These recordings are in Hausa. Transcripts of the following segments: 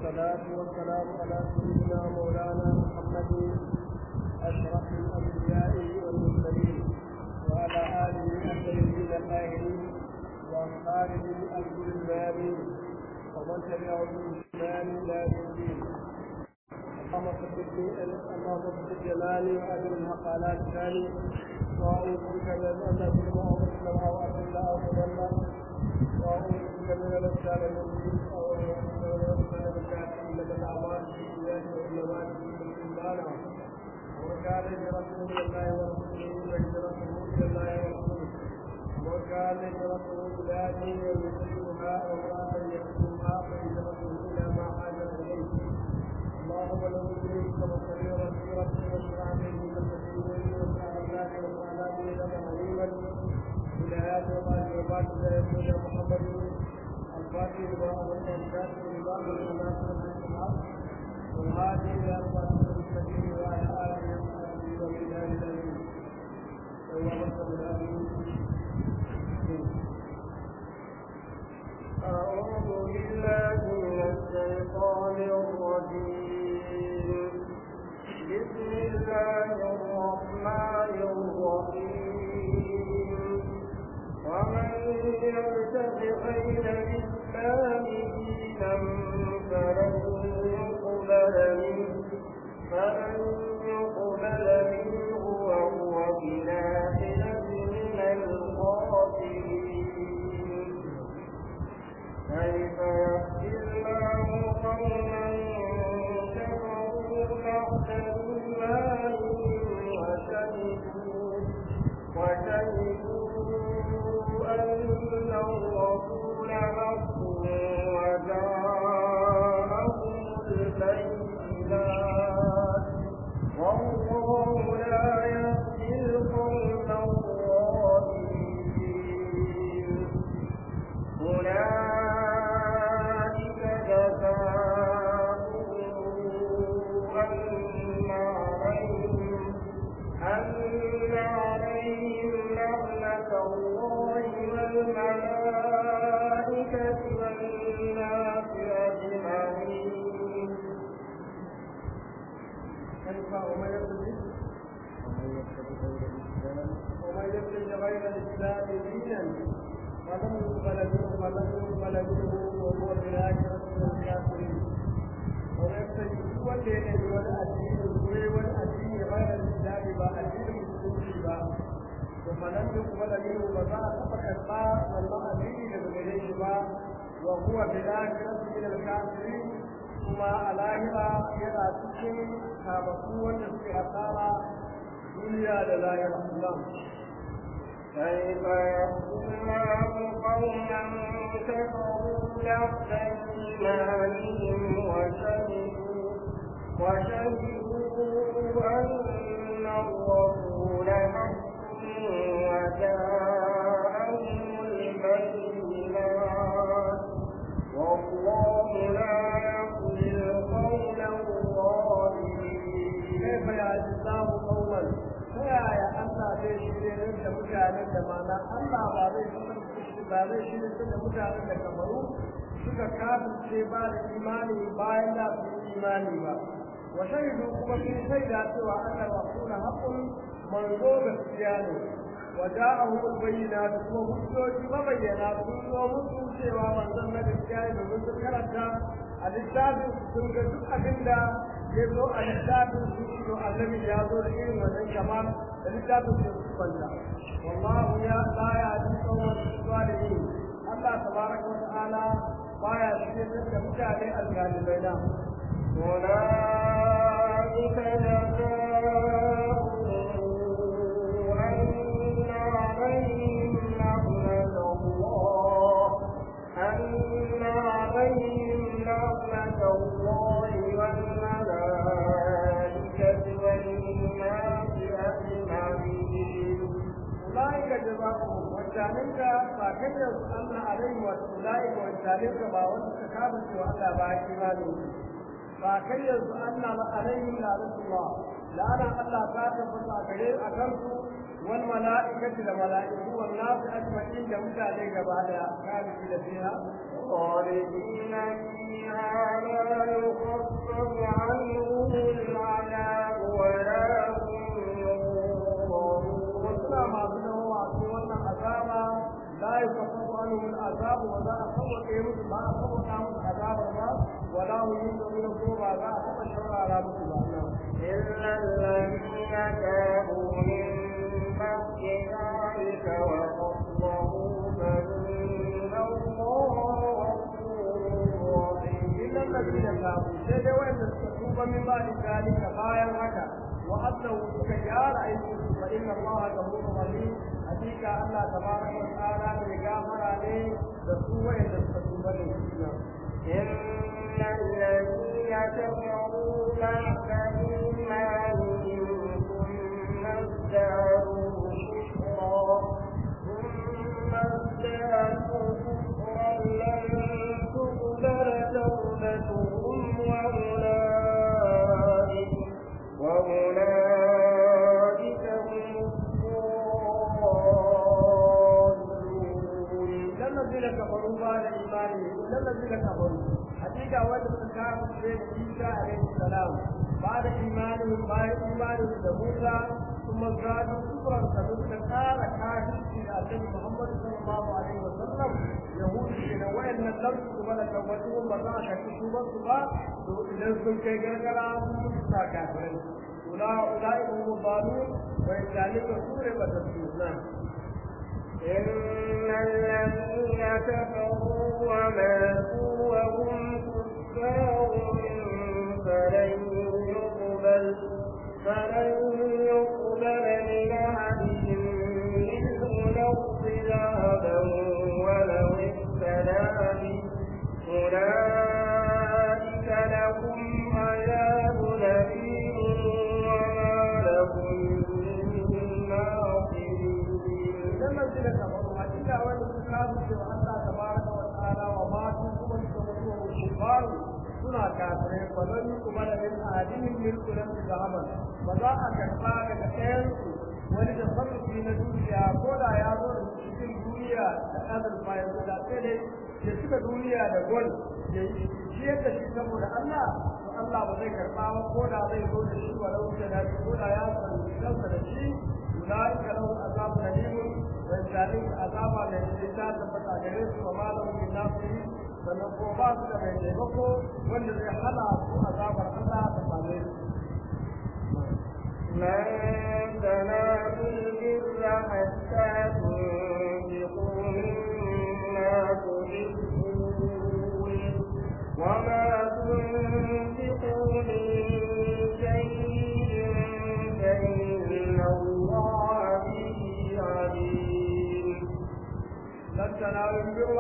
والصلاة والسلام على سيدنا مولانا محمد أشرف الأنبياء والمرسلين وعلى آله الطيبين الطاهرين وأصحابه الغر الميامين ومن تبعهم بإحسان إلى يوم الدين. اللهم صل جلالي وأجل الحق على لساني وأعوذ بك من أن أظلم أو أظلم أو أضل أو أضل وأعوذ بك من الإرسال المبين أو الإرسال الكافي إنما الأعمال بالنيات وإنما بالإيمان وكان هجرته إلى الله ورسوله وهجرته إلى الله ورسوله وكان هجرته إلى دين يصيبها أو امرأة يكتمها فهجرته إلى ما حاجة إليه. اللهم لو إليك وصغيرا كبيرا واشرع به كثيرا واشرع الله واشرع به لنا غريبا إلى هذا الله وبعد ذلك يا محمد الفاتح لما أمرنا الكاتب لما أمرنا الحق وهذه إلى أربعة المستقيم وعلى آله وصحبه ومن آل الأمين ووصل الأمين. أعوذ بالله من الشيطان الرجيم. بسم الله الرحمن الرحيم. ومن يبتغ غير الإسلام دينا فلن يقبل منه وهو في الآخرة من الخاسرين. كيف يهدي الله قوما كفروا بعد إيمانهم وشهدوا أن الرسول حق وجاءهم البينات والله لا يهدي القوم الظالمين. أولئك جزاؤهم أن عليهم لعنة الله والملائكة والناس أجمعين. ومن يبتغي غير الإسلام دينا فلن يقبل منه وهو في الآخرة من الكافرين. ويبتغي والدين والأدين والأدين غير الإسلام بأدين المسلمين فلن يقبل منه وذاك فكفار والله أدين بغيره وهو في الآخرة من الكافرين. ثم الآخرة يرى سكن كابقوة في أثارة دنيا للآخرة. كيف يهدي الله قوما كفروا بعد إيمانهم وشهدوا أن الرسول حق وجاءهم البينات والله لا يهدي القوم الظالمين. كيف يهدي الله قوما yaya Allah zai shirye da mutanen da mana Allah ba zai shirye da mutanen da kamaru suka kafirce ba da imani bayan da su imani ba wa shahidu kuma sun shaida cewa Allah rasula haqqun manzo gaskiya ne wa ja'ahu al-bayyinat kuma hujjoji mabayyana sun zo musu cewa manzon na gaskiya ne domin sun karanta a littafin sun ga duk abinda ya zo a littafin su to annabi ya zo da irin wannan kamar da littafin su banda wallahu ya la ya ji tsawon zalimi Allah tabaraka wa ta'ala baya shirye da mutane al-galibai na أولئك جزاؤهم أن عليهم لعنة الله والملائكة والناس أجمعين. أولئك جزاؤهم وجعلنك فكيف أن عليهم أولئك وجعلنك باوتك كابت وألا باك إيمانهم فكيف أن عليهم لعنة الله لعنة الله كاتب فسأكرير أكرت والملائكة الملائكة والناس أجمعين جمعت عليك بعد كانت فيها خالدين فيها لا ولا هم ينظرون كوبا لا تبشر على مسلم إلا الذين تابوا من بعد ذلك وأصلحوا فإن الله غفور رحيم. إلا الذين تابوا سيدي وإن تتوب من بعد ذلك بايا هكا وأصلحوا كجار أيضا فإن الله غفور رحيم. حقيقة الله تبارك وتعالى بغفر عليه رسول وإن تتوب إن الذين كفروا بعد إيمانهم ثم ازدادوا كفرا لن تقبل توبتهم وأولئك هم الضالون. الذين كفروا بعد إيمانهم الذين كفروا حقيقة وجد كان سيد عيسى عليه السلام بعد إيمانهم بموسى ثم زادوا كفرا فمثل قال كافر في محمد صلى الله عليه وسلم يهود من وإن لم تقبل توبتهم وذاك كتبوا إذا كنت كجرا كافرين أولئك هم الضالون وإذلك سورة وتسليم. إن الذين كفروا وماتوا وهم كفار فلن يقبل من أحدهم منه الأرض ذهبا ولو افتدى به أولئك لهم عذاب أليم وما لهم من ناصرين. الذين كفروا حتى وإن كانوا الله تبارك وتعالى وماتوا ثم كفروا الكفار suna kafirai ba zan yi kuma da min adinin milkulan su zahaban ba za a karɓa daga ɗayansu wani da sarrafi na duniya ko da ya zo da cikin duniya da azurfa yanzu da sai dai ya cika duniya da gol ya yi yadda shi saboda Allah to Allah ba zai karɓa ba ko da zai zo da shi wa lauce da shi ko da ya sarrafi kansa da shi ulaika lahu azabun alimun wa zalika azaba da shi ta tabbata gare su wa malamu min nasiri sannan ko ba su da mai taimako wanda zai hana su azabar Allah ta same su. لن تنالوا البر حتى تنفقوا مما تحبون وما تنفقوا من شيء فإن الله به عليم. لن تنالوا البر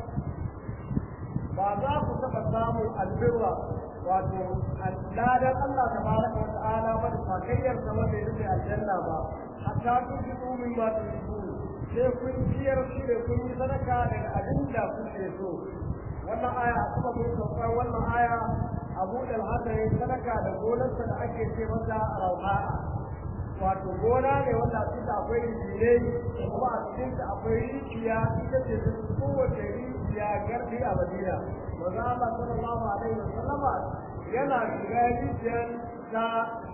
ba za ku taɓa samun albirwa wato ladan Allah tabaraka wa ta'ala wanda fakayyar sa wanda ya rufe aljanna ba hatta kun ji tsumin ba ta su sai kun ciyar shi da kun yi sadaka daga abin da kuke so wannan aya kuma kun saukar wannan aya Abu Dalhata ya sadaka da gonarsa da ake ce masa rauha wato gona ne wanda a cikin akwai rijilai kuma a cikin akwai rijiya ita ce kowace rijiya garbi a Madina wanda Allah sallallahu alaihi wasallama yana shiga rijiyar ta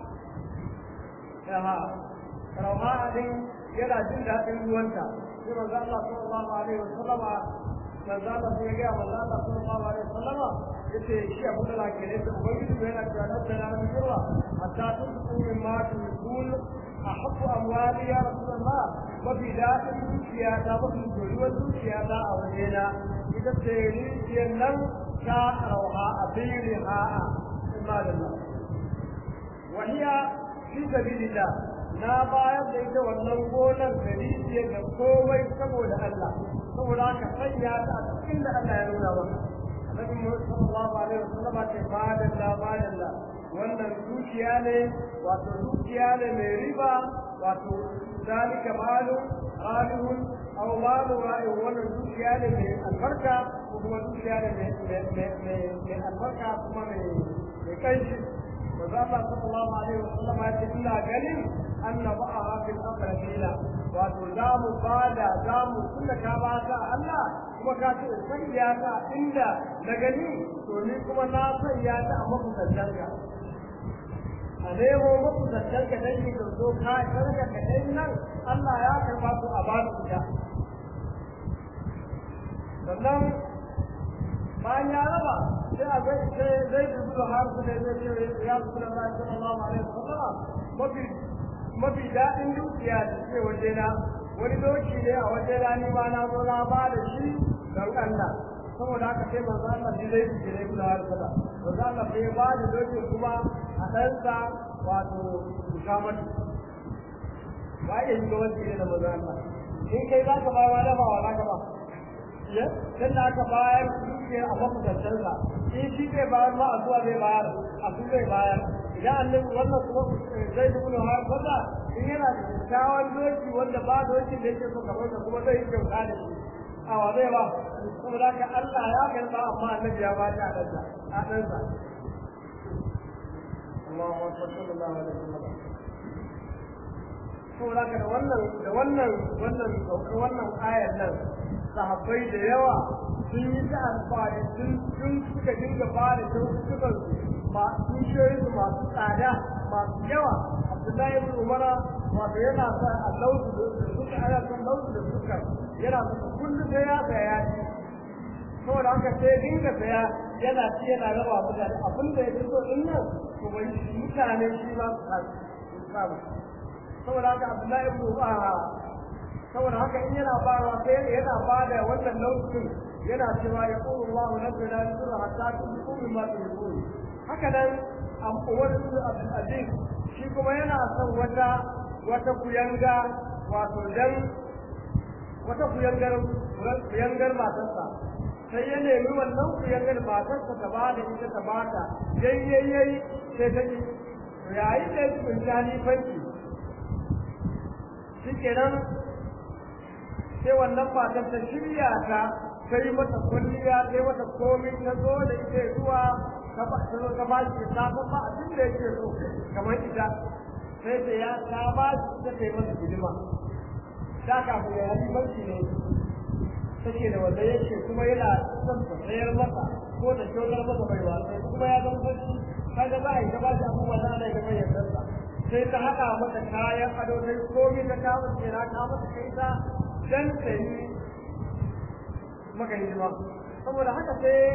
rauha din yana jin daɗin ruwanta sai wanda Allah sallallahu alaihi wasallama manzo Allah sai ga manzo Allah sallallahu alaihi wasallama yace shi abu da lake ne da ubangiji yana cewa na tana da jirwa hatta tunku min ma tuqul ahabbu amwali ya rasulullah wa bi da'in dukiya ta wa bi duwar dukiya ta a wajena ita ce rijiyar nan ta rauha a biliha ibadallah wa hiya fi sabilillah na bayar da ita wannan gonar da rijiyar da komai saboda Allah saboda ka sanya ta a cikin da Allah ya nuna maka Annabi Muhammad sallallahu alaihi wasallam ce badalla wannan dukiya ne wato dukiya ne mai riba wato zalika malu ghalihun aw malu ra'in wannan dukiya ne mai albarka ko kuma dukiya ne mai albarka kuma mai kanshi وذا الله صلى الله عليه وسلم يقول إلا قليل أن نضعها في الأقربين وتزام بعد زام كل كباتا الله وكاتب سيئاتا إلا لقليل توليكم الناس سيئاتا أمام تجلك أليه مطو تجلك تجلك تردوك هاي سنك كتجلنا الله يأكل باسو أبانك sannan bayan ya raba zai dubu har su da zai ce ya su da Allah sallallahu alaihi wasallam mafi daɗin dukiya da ke waje na wani doki ne a waje na ni ma na zo na ba da shi don Allah saboda haka sai manzo Allah shi zai ji ne kula har sada manzo Allah sai ba da doki kuma a ɗansa wato Muhammad ba ya yi wani ne da manzo Allah in kai za ka bayar da ba wala ka ba dan da aka bayar dukiyar a mafukantarsa in shi zai bayar ma a zuwa zai bayar a su zai bayar idan annabi wannan kuma zai dubu da har fata in yana da kyakkyawan doki wanda ba dokin da yake so kamar da kuma zai yi kyauta da shi a wa zai ba saboda haka Allah ya karba amma annabi ya ba ta a ɗansa Allahu akbar sallallahu alaihi wasallam saboda haka da wannan ayar nan sahabbai da yawa sun yi ta alfahari sun suka dinga fara kyautukan masu shoyi masu tsada masu yawa Abdullahi ibn Umara wato yana sa a lauzu da suka ana son lauzu da suka yana son kullum sai ya saya shi saboda haka sai dinga saya yana ci yana raba mutane abin da ya fito din nan to bai mutane shi ma su samu saboda haka Abdullahi ibn Umara saboda haka in yana farawa sai yana bada wannan laukin yana cewa ya qulu Allahu nazzala sura hatta tuqulu mimma tuqulu haka nan Umar ibn Abdul Aziz shi kuma yana son wata kuyanga wato dan wata kuyangar matarsa sai ya nemi wannan kuyangar matarsa ta bada ita ta bata yayyayi sai ta yi yayin da yake jani fanki shikenan sai wannan matar ta shirya ta sai mata kulliya sai mata komai ta zo da ita zuwa ta ba shi ta ba abin da yake so kamar ita sai ta ya ta ba shi ta kai mata hidima ta kafin ya yi barci ne take da wanda yake kuma yana son ta sayar masa ko da kyautar masa baiwa sai kuma ya zama barci kaga za a yi ta ba shi abubuwa da ana ga bayyana sai ta haɗa mata kayan ado sai komai ta kawo ta ta mata kai ta dan ta yi maka hidima saboda haka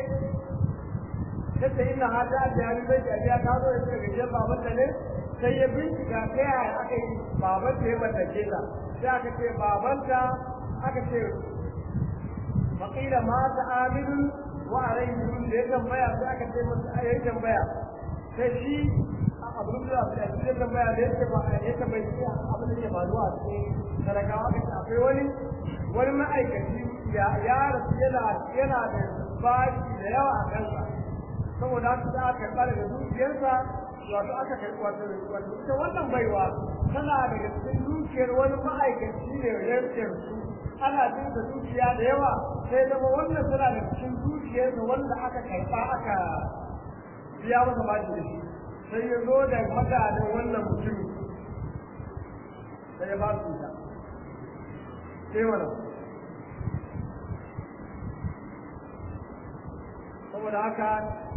sai ina hada da yari bai da ya kawo da daga gidan baban ta ne sai ya bincika ta yaya aka yi baban ta ya mallake ta sai aka ce babanta aka ce faqila ma ta'amilun wa alayhi da ya tambaya sai aka ce masa ayi tambaya sai shi abin da ya tambaya da yake ba ya tambaye abin da ke faruwa cikin talakawa akwai wani ma'aikaci ya rasu yana da bashi da yawa a kansa saboda haka za a karɓa daga dukiyarsa wato aka karɓi wato ita wannan baiwa tana daga cikin dukiyar wani ma'aikaci ne ya su ana jin da dukiya da yawa sai zama wannan tana da cikin dukiyarsa wanda aka karɓa aka biya masa bashi da shi sai ya zo da magadan wannan mutumin sai ya ba su ita sai wannan saboda haka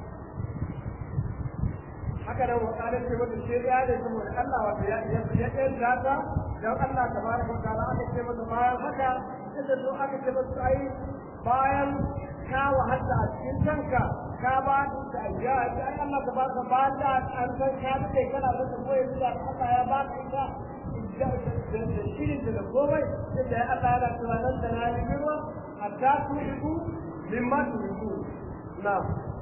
nan wakalar ce wata ce ya da saboda Allah wato ya ɗan zata don Allah tabaraka wa ta'ala aka ce masa bayan haka sai zo aka ce masa ai bayan ka wahala a cikin kanka ka ba da ajiya ai Allah tabaraka ba da an san ka da kai kana da koyi da Allah ya ba ka ita da shirin da komai sai Allah ya tsara nan da nani biro hatta ku mimma tuku na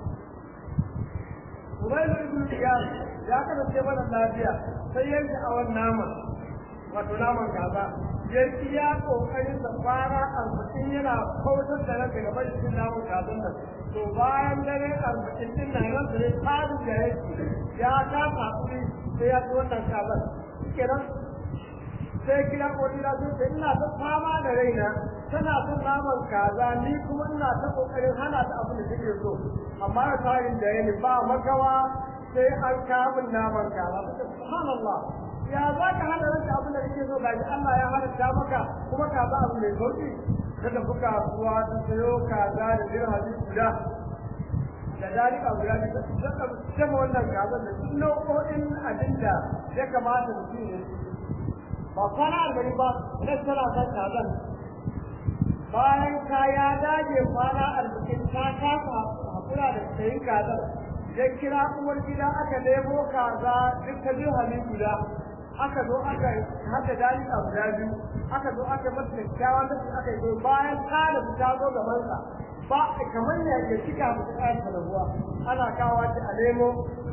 Ubayl ibn Iyad ya kasance mana lafiya sai yanke a wannan nama wato naman kaza yanki ya kokarin da fara arba'in yana kautar da ranka ga bakin namun kazan nan to bayan dare arba'in din nan ran da tsarin da yake ya ka hakuri sai ya wannan kazan kenan sai kira kodina sai ina ta fama da raina tana son naman kaza ni kuma ina ta kokarin hana ta abin da take so amma da tsarin da yake ba makawa sai an kawo naman kaza subhanallah ya za ka hana ranka abin da kake so gaji Allah ya halatta maka kuma ka ba abu mai sauki kada fuka kuwa ta sayo kaza da dirhami guda da dalika guda da saka sama wannan kaza da duk nau'o'in abinda ya kamata mutum ya ba kwana arba'in ba na tana san kazan bayan ka ya dage kwana arba'in ta kasa suna da sayin kazar ya kira uwar gida aka nemo kaza duk ta dirhami guda aka zo aka hada dali a guda biyu aka zo aka masa kyakkyawan da aka yi bayan kada ta zo gaban sa ba kamar ya cika da kayan ruwa ana kawo shi a nemo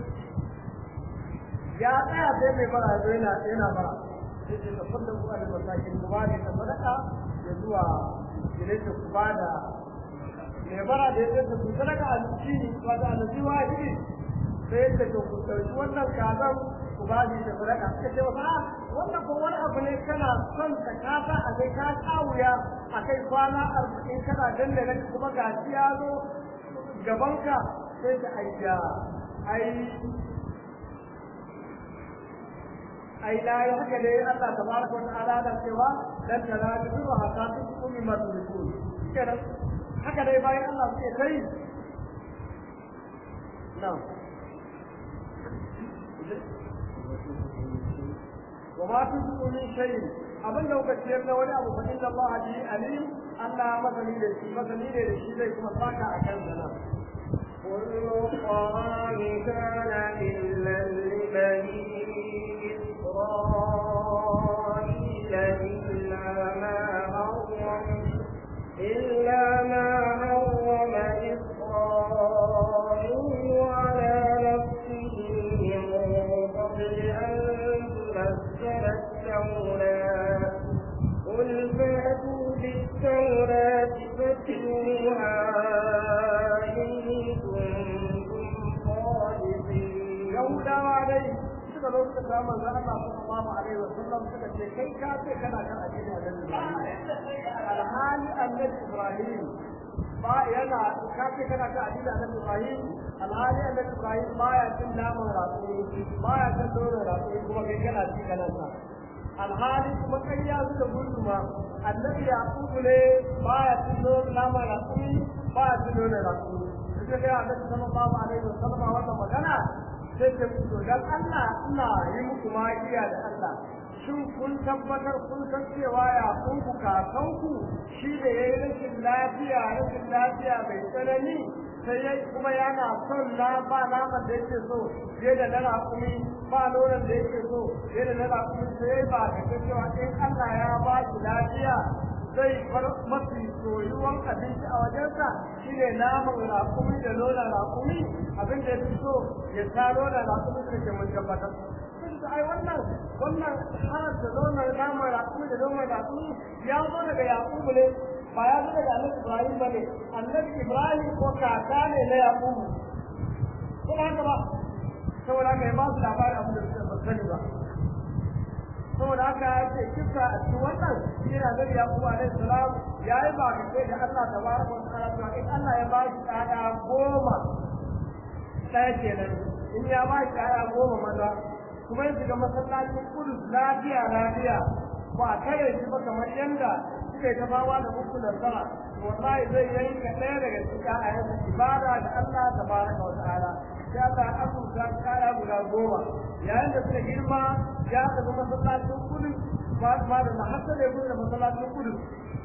ya tsaya sai mai bara yana bara sai da kullum kuma da masakin kuma ne ta sadaka ya zuwa gidan ku ba da mai bara da yake da sadaka a ciki ba da aljiwa shi sai da ku sauki wannan kazan ku ba shi da sadaka sai ce ba wannan ko wani abu ne kana son ka kafa a kai ka kawuya a kai kwana 40 kana dandana kuma gashi ya zo gabanka sai ta ayya ai la ya haka ne Allah tabaraka wa ta'ala da cewa dan tanalu wa hasatu mimma tulikun kenan haka dai bayan Allah sai kai na'am wa ma tusiku min shay abin da kuka ciyar na wani abu fa inna Allah bi alim Allah masani da shi zai kuma saka a kan sana كل طعام كان إلا لبني إسرائيل إلا ما حرم إسرائيل على نفسه من قبل أن تنزل التوراة قل فأتوا بالتوراة فاتلوها إن كنتم صادقين. يهودا عليه suka zo suka samu manzo Allah sallallahu alaihi wasallam suka ce kai ka ce kana kan addini alhali annabi Ibrahim ba yana ka ce kana kan addini annabi Ibrahim alhali annabi Ibrahim baya cin naman raƙumi baya cin doron raƙumi kuma kai kana ci kanansa alhali kuma kai ya suka guduma annabi Yaqub ne baya cin naman raƙumi baya cin doron raƙumi suka ga annabi sallallahu alaihi wasallam wannan magana sai ta fito dan Allah ina yi muku magiya da Allah shin kun tabbatar kun san cewa ya kun ku kakanku shi da yayi rashin lafiya mai tsanani sai yayi kuma yana son naman da yake so sai da na raƙumi ba nonon da yake so sai da na raƙumi sai ba da cewa in Allah ya ba shi lafiya zai far mafi soyuwan abinci a wajensa shine naman raƙumi da nonon raƙumi abin da ya so ya taro da raƙumi da ke mun tabbatar sun ai wannan halar da nonon naman raƙumi da nonon raƙumi ya zo daga Yaƙubu ne ba ya zo daga Annabi Ibrahim ba ne Annabi Ibrahim ko kaka ne na Yaƙubu ko ba haka ba saboda haka ya ba su labarin abin da suka sani ba saboda haka ya ce kisa a cikin wannan yana da Yaƙubu alaihi salam yayi ba ka ce da Allah tabaraka wa ta'ala in Allah ya ba shi ɗaya 10 ɗaya kenan in ya ba shi ɗaya 10 maza kuma ya shiga masallacin Kudus lafiya ba kare shi ba kamar yanda suke ta fama da muku nasara wallahi zai yanka ɗaya daga cikin ayatan ibada da Allah tabaraka wa ta'ala sai Allah ya abuta kaya guda 10 yayin da suka girma ya tafi masallacin Kudus ba da mahassa da gudu da masallacin Kudus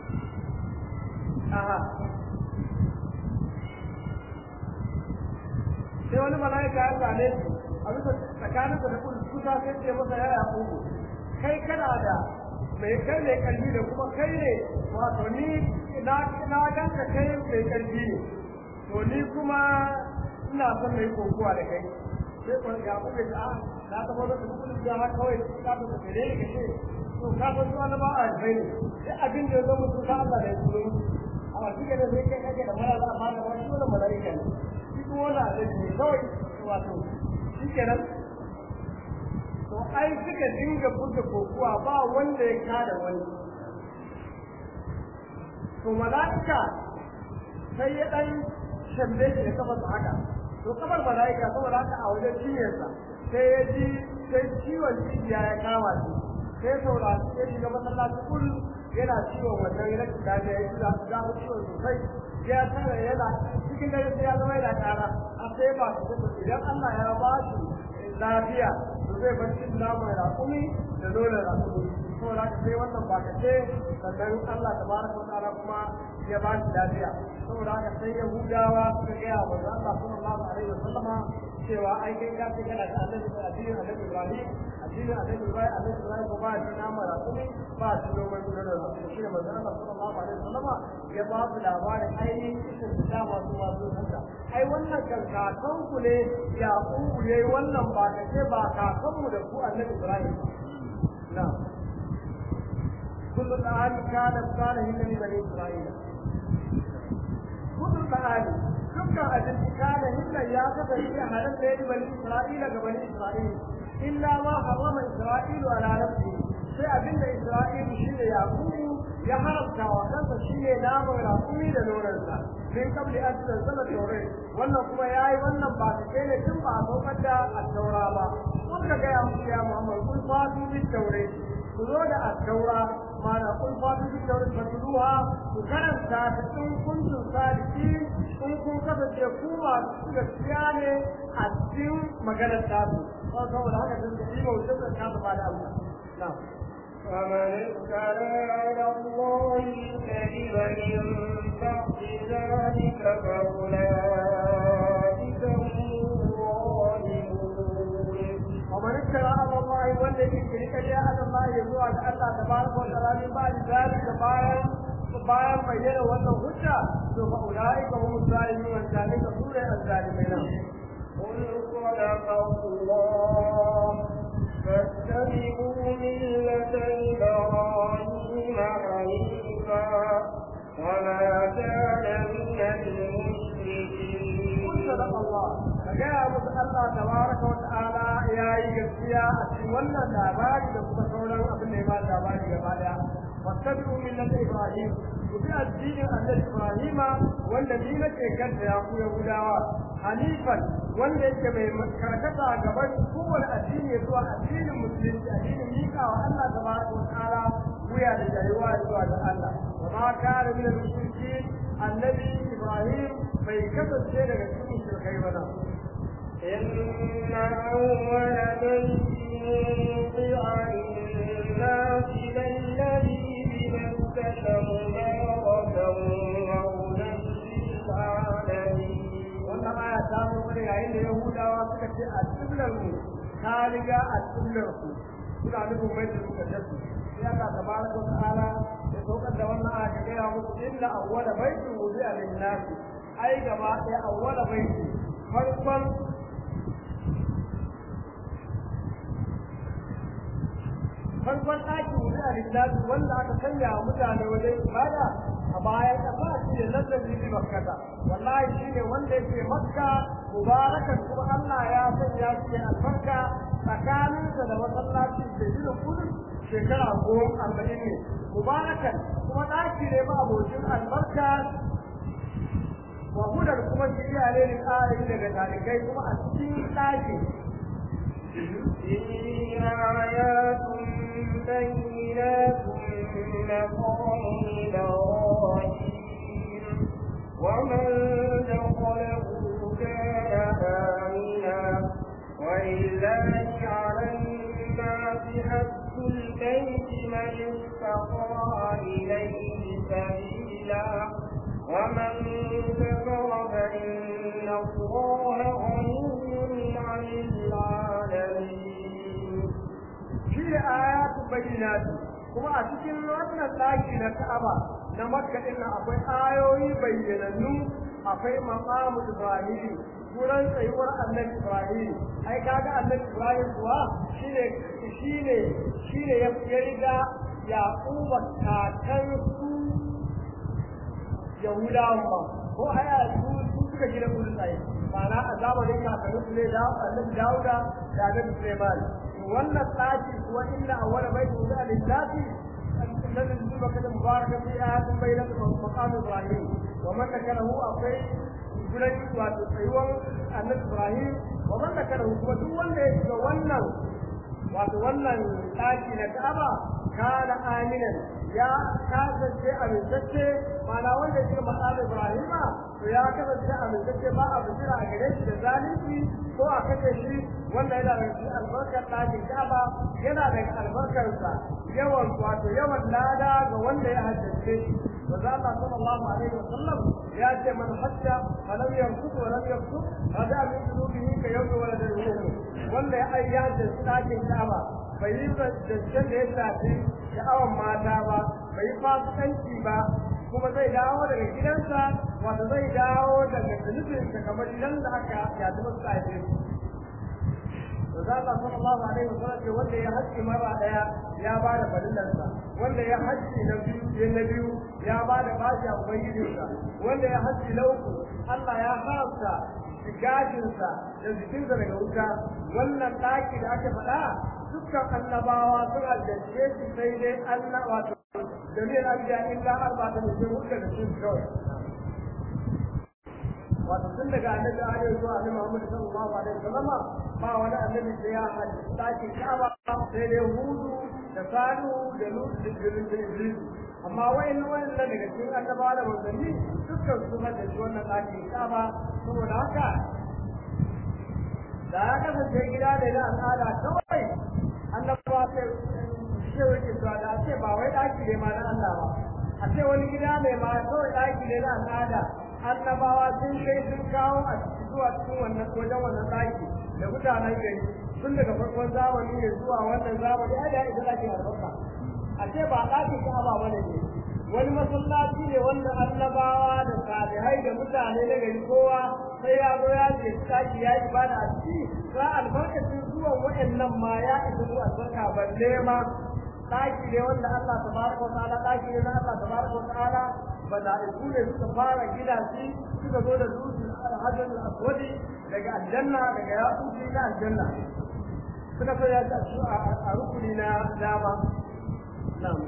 aha sai wani mala'ika ya same shi a bisa tsakanin da Kudus kusa sai ce masa ya Yaƙubu kai kana da mai kai ne kalbi da kuma kai ne wato ni na ganka kai mai kalbi ne to ni kuma ina son mai kokowa da kai sai ko ya kuma ta na ta wani Kudus da haka kawai ka ta kare ne kace to ka san su Allah ba a bai ne sai abin da zo mutu da Allah da su amma shi ne sai kai kake da mara za a fara wani wannan malaika ne shi kuma wala da ne kawai wato shi kenan to ai suka dinga buga kokuwa ba wanda ya kada wani to malaika sai ya dan shambe shi da kafar haka to kafar malaika saboda haka a wajen cinyarsa sai ya ji sai ciwon cibiya ya kama shi sai saurari sai shiga masallacin kullu yana ciwon wannan rashin lafiya ya ji da ciwon sosai ya tsara yana cikin dare sai ya zama yana kara a sai ba su idan Allah ya ba shi lafiya to zai bar cin naman raƙumi da nonon raƙumi to da sai wannan ba ka ce sannan Allah tabaraka wa ta'ala kuma ya ba shi lafiya saboda haka sai Yahudawa suka ga manzo Allah sallallahu alaihi wasallama cewa ai kai ka ce kana da addinin Annabi Ibrahim ko ba shi na mara kuma ba shi noman gudanar da shi ne manzo Allah sallallahu alaihi wasallama ya ba su labarin ainihin cikin da masu hanta ai wannan kan kakan ku ne ya ku yayi wannan ba ka ce ba kakan mu da ku Annabi Ibrahim na kullu ta'ala kana salihin li bani Isra'ila kullu ta'ala dukkan abin kana hinda ya kasance halal da yi bani Isra'ila ga bani Isra'ila illa ma harama Isra'ilu ala nafsihi sai abinda Isra'ilu shine Yaqubu ya haramta wa kansa shine naman raƙumi da nonansa min kabli an tanzala taurat wannan kuma yayi wannan ba ta ne tun ba saukar da at-taura ba kun ga ya Muhammad kun fatu bi taurat ku zo da at-taura mana kun fatu bi taurat fatuluha ku karanta ta cikin kuntum sadiqin kun kasance ku masu gaskiya ne a cikin maganar tasu saboda haka sun yi bautar da ta ba da Allah na'am فمن افترى على الله الكذب من بعد ذلك فأولئك هم الظالمون ومن افترى على الله والذي شرك على الله يزوع الله تبارك وتعالى من بعد ذلك bayan bayyana wannan hujja to fa ulaika hum zalimun zalika sura az-zalimin قل صدق الله فاتبعوا ملة إبراهيم حنيفا وما كان من المشركين. قل صدق الله فجاء الله تبارك وتعالى يا يجزيا أتولى الأباد لكم تقولون أبن إيمان الأباد كفايا واتبعوا ملة إبراهيم وفي الدين أن إبراهيم والذين كانت يقول يهودا حنيفا والذي كركتا قبل هو الدين يسوع الدين المسلم الدين ميكا والله تبارك وتعالى ويا لجيوا يسوع الله وما كان من المشركين النبي إبراهيم فيكتب شيء لكم الشركين ولا إن أول بيت وضع للناس للذي بمكة مباركا وهدى للعالمين. وإنما يتامل من عند يهودا وسكت السبلة خارجة السبلة suna nufin mai da mukaddas ya Allah tabaraka wa ta'ala ya saukar da wannan aya ga ya musu illa awwala baitin wudi'a lin-nas ai gaba ɗaya awwala baiti farkon ɗaki wudi'a lin-nas wanda aka sanya wa mutane wajen ibada a bayan ƙasa shi ne lallabi bi makkata wallahi shi ne wanda yake makka mubarakan kuma Allah ya sanya shi albarka tsakaninsa da masallaci da gidan kudus shekara 40 ne mubarakan kuma ɗaki ne ba abocin albarka wa hudar kuma shiriya ne da ayoyi daga talikai kuma a cikin ɗaki آيات بينات مقام إبراهيم ومن دخله كان آمنا ولله على الناس حج البيت من استطاع إليه سبيلا ومن كفر فإن الله غني عن العالمين. في آيات بينات kuma a cikin wannan ɗaki na Ka'aba na Makka din nan akwai ayoyi bayyanannu akwai maqamu Ibrahim wurin tsayuwar Annabi Ibrahim ai kaga Annabi Ibrahim kuwa shine ya riga Yaquba kakan su Yahudawa ba ko aya su suka gina kullun tsaye ma'ana a zamanin kakannin su ne da Annabi Dawuda da Annabi Sulaiman wannan ɗaki kuwa inda awwala baitu da lillahi الذي يجب كده مباركة في آيات بينة مقام إبراهيم ومن ذكره أخي بلد وتسيوان النبي إبراهيم ومن ذكره ودون ليس ونن wato wannan ɗaki na Ka'aba kana aminan ya kasance amintacce mana wanda shi ma'ana Ibrahima to ya kasance amintacce ba a bujira a gare shi da zalunci ko a kace shi wanda yana da albarkar ɗakin Ka'aba yana da albarkarsa yawan wato yawan lada ga wanda ya haddace shi وقال الله صلى الله عليه وسلم ياتي من حج فلم يرفض ولم يفسق رجع من ذنوبه كيوم ولد الروح ولا ايات الساكن كعبه فيبقى الجنة يساتي sha'awan mata ba bai fasikanci ba kuma zai dawo daga gidansa wato zai dawo daga zunubinsa kamar idan da aka yaji masa aje Allah sallallahu alaihi wasallam wanda ya haji mara daya ya ba da fadilansa wanda ya haji na biyu ya ba da bashi a ubangijinsa wanda ya haji na uku Allah ya haramta gashinsa da jikinsa daga wuta wannan daki da aka faɗa dukkan annabawa sun aljace shi sai dai Allah wato jami'an anbiya illa arba'atu min hukka da su kawai wato tun daga annabi Adam zuwa annabi Muhammad sallallahu alaihi wasallam ba wani annabi da ya haji daki Ka'aba sai dai Hudu da Salihu da Lut da Jibril amma wayannan daga cikin annabawa da manzanni dukkan su haji wannan daki Ka'aba saboda haka da aka fice gida da na al'ada kawai annabawa sai shi yake zuwa da ce ba wai daki ne ma na Allah ba a ce wani gida ne ma kawai daki ne na al'ada annabawa sun kai sun kawo a zuwa cikin wannan wajen wannan daki da mutanen gari tun daga farkon zamani ne zuwa wannan zamani ai da ita ake albarka a ce ba daki ka ba bane ne wani masallaci ne wanda annabawa da salihai da mutane na gari kowa sai ya zo ya ce daki ya ibada a ciki za albarkacin zuwan waɗannan ma ya isa zuwa albarka balle ma daki ne wanda Allah tabaraka wa ta'ala daki ne na Allah tabaraka wa ta'ala mala'iku ne suka fara gida shi suka zo da dutsen al-hajar al-aswadi daga aljanna daga yaquti na aljanna suka fara ta su a rukuni na dama na'am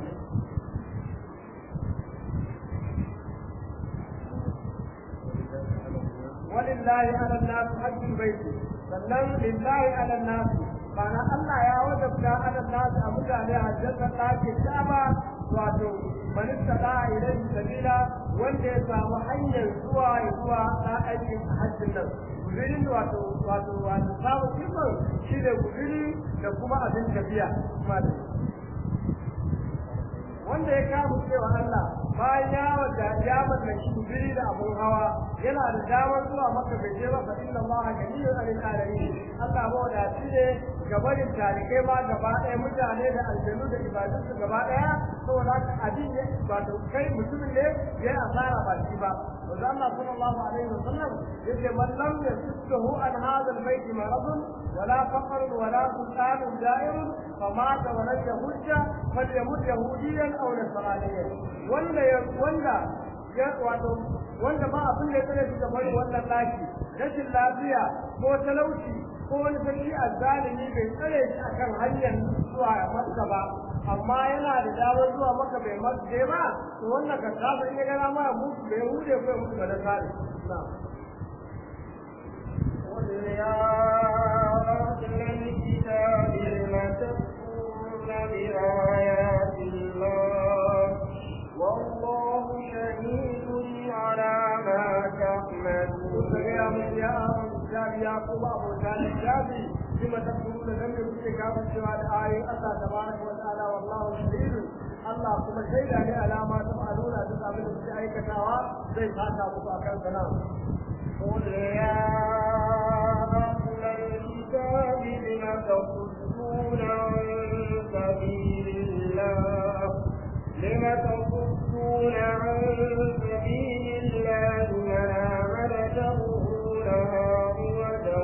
walillahi ala an-nas hajjul bayt sannan lillahi ala an-nas ma'ana Allah ya wajabta ala an-nas a mutane hajjata ɗakin Ka'aba wato man istada ilayhi sabila wanda ya samu hanyar zuwa ta aikin hajjin nan gudurin wato samu ikon shi da guduri da kuma abin tafiya wanda ya kama cewa Allah bayan ya mallaki guduri da abun hawa yana da damar zuwa maka bai je ba fa inna Allah ganiyun 'anil alamin Allah ba wadaci ne gabanin tarikai ma gaba ɗaya mutane da aljanu da ibadunsu gaba ɗaya saboda haka abin ne wato kai mutumin ne ya asara ba shi ba wanda Allah sallallahu alaihi wasallam yace man lam yasuddahu an hadha albayt maradun wala faqr wala sultan da'ir famata wa rajja hujja falyamut yahudiyan aw nasraniyan wanda ba abin da ya tsare shi da bari wannan daki rashin lafiya ko talauci ko wani sarki azzalimi bai tsare shi akan hanyar zuwa Makka ba amma yana da damar zuwa Makka bai Makka ba to wannan ka kafa in ga ma mutu bai hude ko mutu ba da sare قل يا أهل الكتاب لم تكفرون بآيات الله والله شهيد على ما تعملون يا أهل يعقوب أبو جهل الشافعي لما تقولون لم يكن كافر سوى الآية الله تبارك وتعالى والله شهيد الله كما شهد على ما تفعلون تفعلون في أي كتاوى زي فاتا مطاقا سلام قل يا أهل الكتاب لم تصدون عن سبيل الله لم تصدون عن سبيل الله من آمن تبغونها عوجا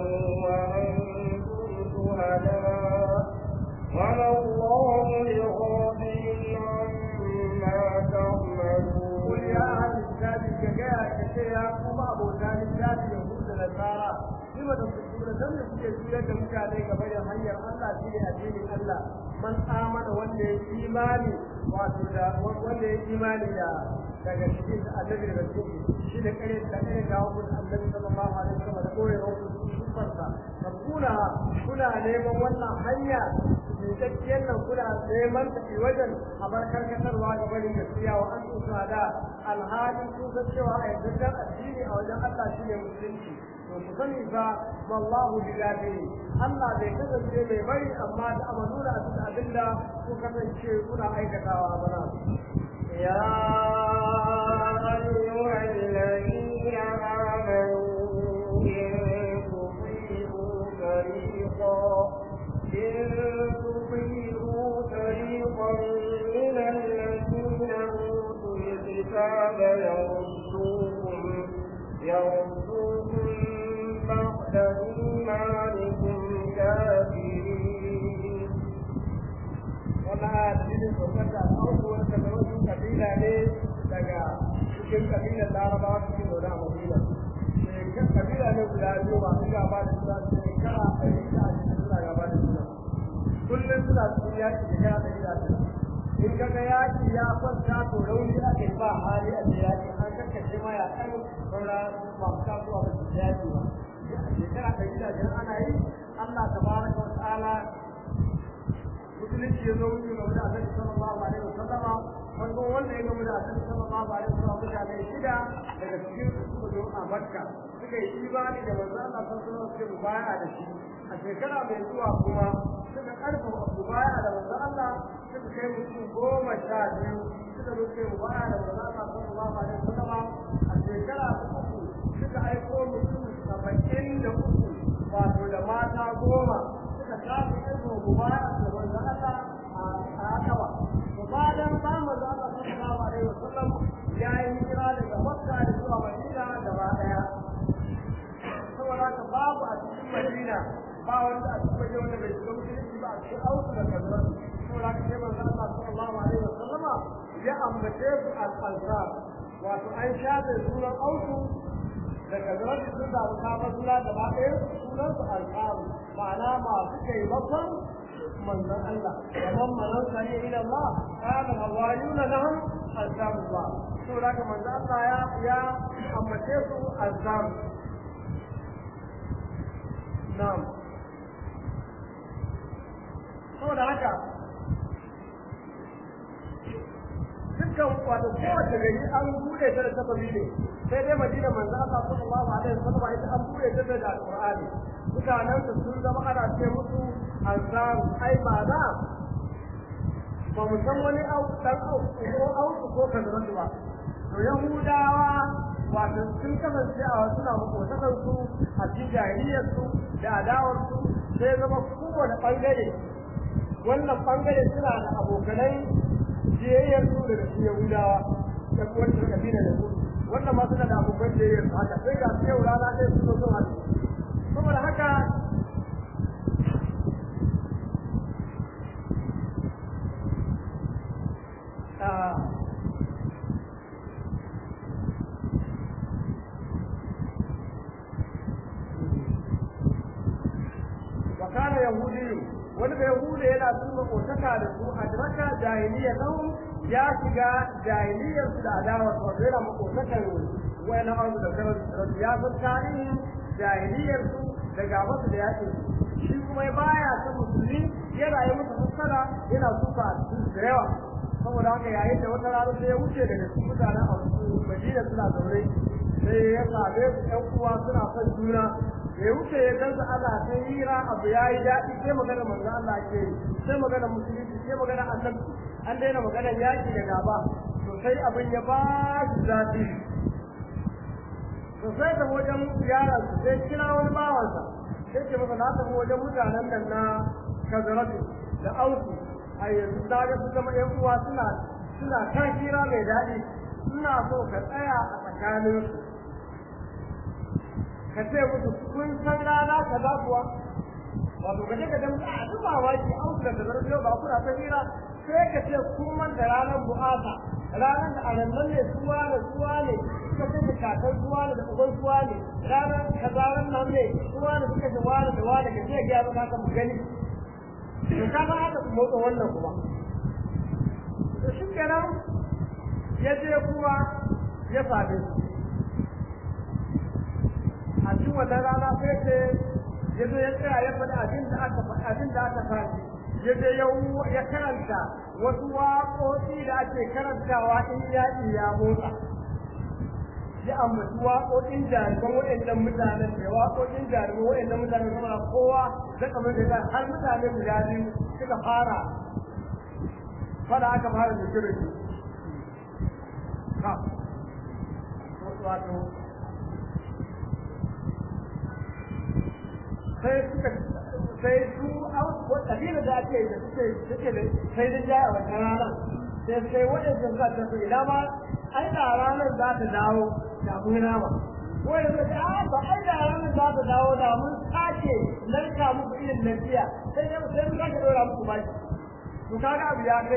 وأنتم شهداء وما الله بغافل عما تعملون قل يا أهل الكتاب كجاء يعقوب أبو جهل الشافعي يهود النصارى لم تصدون لم يكن يجوز مكانه قبل hanyar Allah shi ne addinin Allah man amana wanda ya imani wato da wanda ya imani da daga cikin annabi da cikin shi da kare da wasu annabi sallallahu alaihi wasallam da koyar wasu sufarsa kuna neman wannan hanya gaskiyar nan kuna neman tafi wajen a bar karkatarwa ga barin gaskiya wa an tusa da alhalin kun san cewa a yanzu dan addini a wajen Allah shine musulunci to ku sani fa wallahu bi ghafiri Allah bai kasance mai bari amma da amanuna a cikin abinda ku kasance kuna aikatawa bana يا أيها الذين آمنوا إن تطيعوا فريقا من الذين أوتوا الكتاب يردوكم بعد إيمانكم كافرين. وما تجد فرصة الأول وتتوجه قبيلة ليه daga cikin kabilar larabawa cikin zaune a madina kabila ne guda biyu masu gaba da suna shekara 120 suna gaba da suna kullum suna cikin yaki shekara 120 in kaga yaki ya kwanta to rauni aka yi ba hali a ce yaki an kakkace ma ya kan saura masu kasuwa ba su yaki ba shekara 120 ana yi Allah tabaraka wa ta'ala musulunci ya zo wuce ga da Annabi sallallahu alaihi wasallam farko wanda ya gamu da Annabi sallallahu alaihi wasallam mutane shida daga cikin su suka zo a Makka suka yi imani da manzo Allah sallallahu alaihi wasallam baya da shi a shekara mai zuwa kuma suka karfafa Abu Baya da manzo Allah suka kai mutum 12 suka rufe baya da manzo Allah sallallahu alaihi wasallam a shekara ta uku suka aiko mutum 73 wato da mata 10 suka tafi aiko baya da manzo Allah a Kaaba bayan ba manzo Allah sallallahu alaihi wasallam ya yi hijira daga Makka da zuwa Madina gaba daya saboda ka babu a cikin Madina ba wanda a cikin Madina wanda bai shiga musulunci ba a cikin Ausu da Khazraj saboda ka sai manzo Allah sallallahu alaihi wasallam ya ambace su al-Ansar wato an shafe sunan Ausu da Khazraj sun da kafa suna gaba daya sunan su al-Ansar ma'ana masu taimakon manzon Allah kaman manzon ne ila Allah kana hawayuna lahum azamullah to daga manzon Allah ya ambace su azam nam to da haka dukkan wato kowace gari an bude ta da sababi ne sai dai Madina manzon Allah sallallahu alaihi wasallam ita an bude ta da Al-Qur'ani mutanen su sun zama ana ce musu ansar ai ba za ba mu san wani auku ko kazaratu ba to yahudawa wato sun kasance a wasu na makotakan su a cikin jahiliyar su da adawar su sai zama kowane bangare wannan bangare suna da abokanai jiyayyar su daga cikin yahudawa da kowace kabila da su wannan ma suna da abokan jiyayyar su haka sai ga su yau rana ɗaya su zo haka saboda haka وكان يهودي wani bai hude yana tuma kotaka da su adraka jahiliyatan ya shiga jahiliyar su da adawa to yana makotakan wani abu da karatu ya san tarihin jahiliyar su da gaban su da yake shi kuma baya ta musulmi ya rayu musu fassara yana sufa a cikin da yawa saboda haka yayin da wata rana sai ya wuce daga cikin mutanen a Madina suna zaure sai ya same su ɗan uwa suna son juna ya wuce ya gansa ana ta hira abu ya yi daɗi sai magana manzo Allah ke sai magana musulunci sai magana annabi an daina magana yaƙi da gaba to sai abin ya ba su zafi to sai ta wajen yaran su sai kira wani bawansa sai ce masa na tafi wajen mutanen nan na Kazaratu da Ausu a yanzu da ga su zama ƴan uwa suna kan hira mai daɗi ina so ka tsaya a tsakaninsu ka ce musu kun san rana kaza kuwa wato ka je ka dan a duba waki an da zarfiyo ba kuna ta hira sai ka ce kun man da ranar bu'asa ranar da arannan ne suwa ne suka ce kakar suwa ne da uban suwa ne ranar kazaran nan ne suwa ne suka ce wani da wani ka ce ga ba ka mu gani to ka ba haka motsa wannan kuma to shi kenan ya je kuma ya faɗi a cikin wannan rana sai ce ya zo ya tsaya ya faɗi abin da aka faɗi yaje ya karanta wasu waƙoƙi da ake karantawa in yaƙi ya motsa ya ambaci waƙoƙin jaruman waɗannan mutanen da waƙoƙin jaruman waɗannan mutanen sama kowa da kamar da har mutane guda biyu suka fara fada aka fara da shirin ha wato sai su kabila da ake da suke da sai da jaya wannan ranar sai waɗanda suka tafi ina ma ai da ranar za ta dawo da mun nama wai da ba ai da ranar za ta dawo da mun sake narka muku irin lafiya sai mun sake dora muku baki to kaga abu ya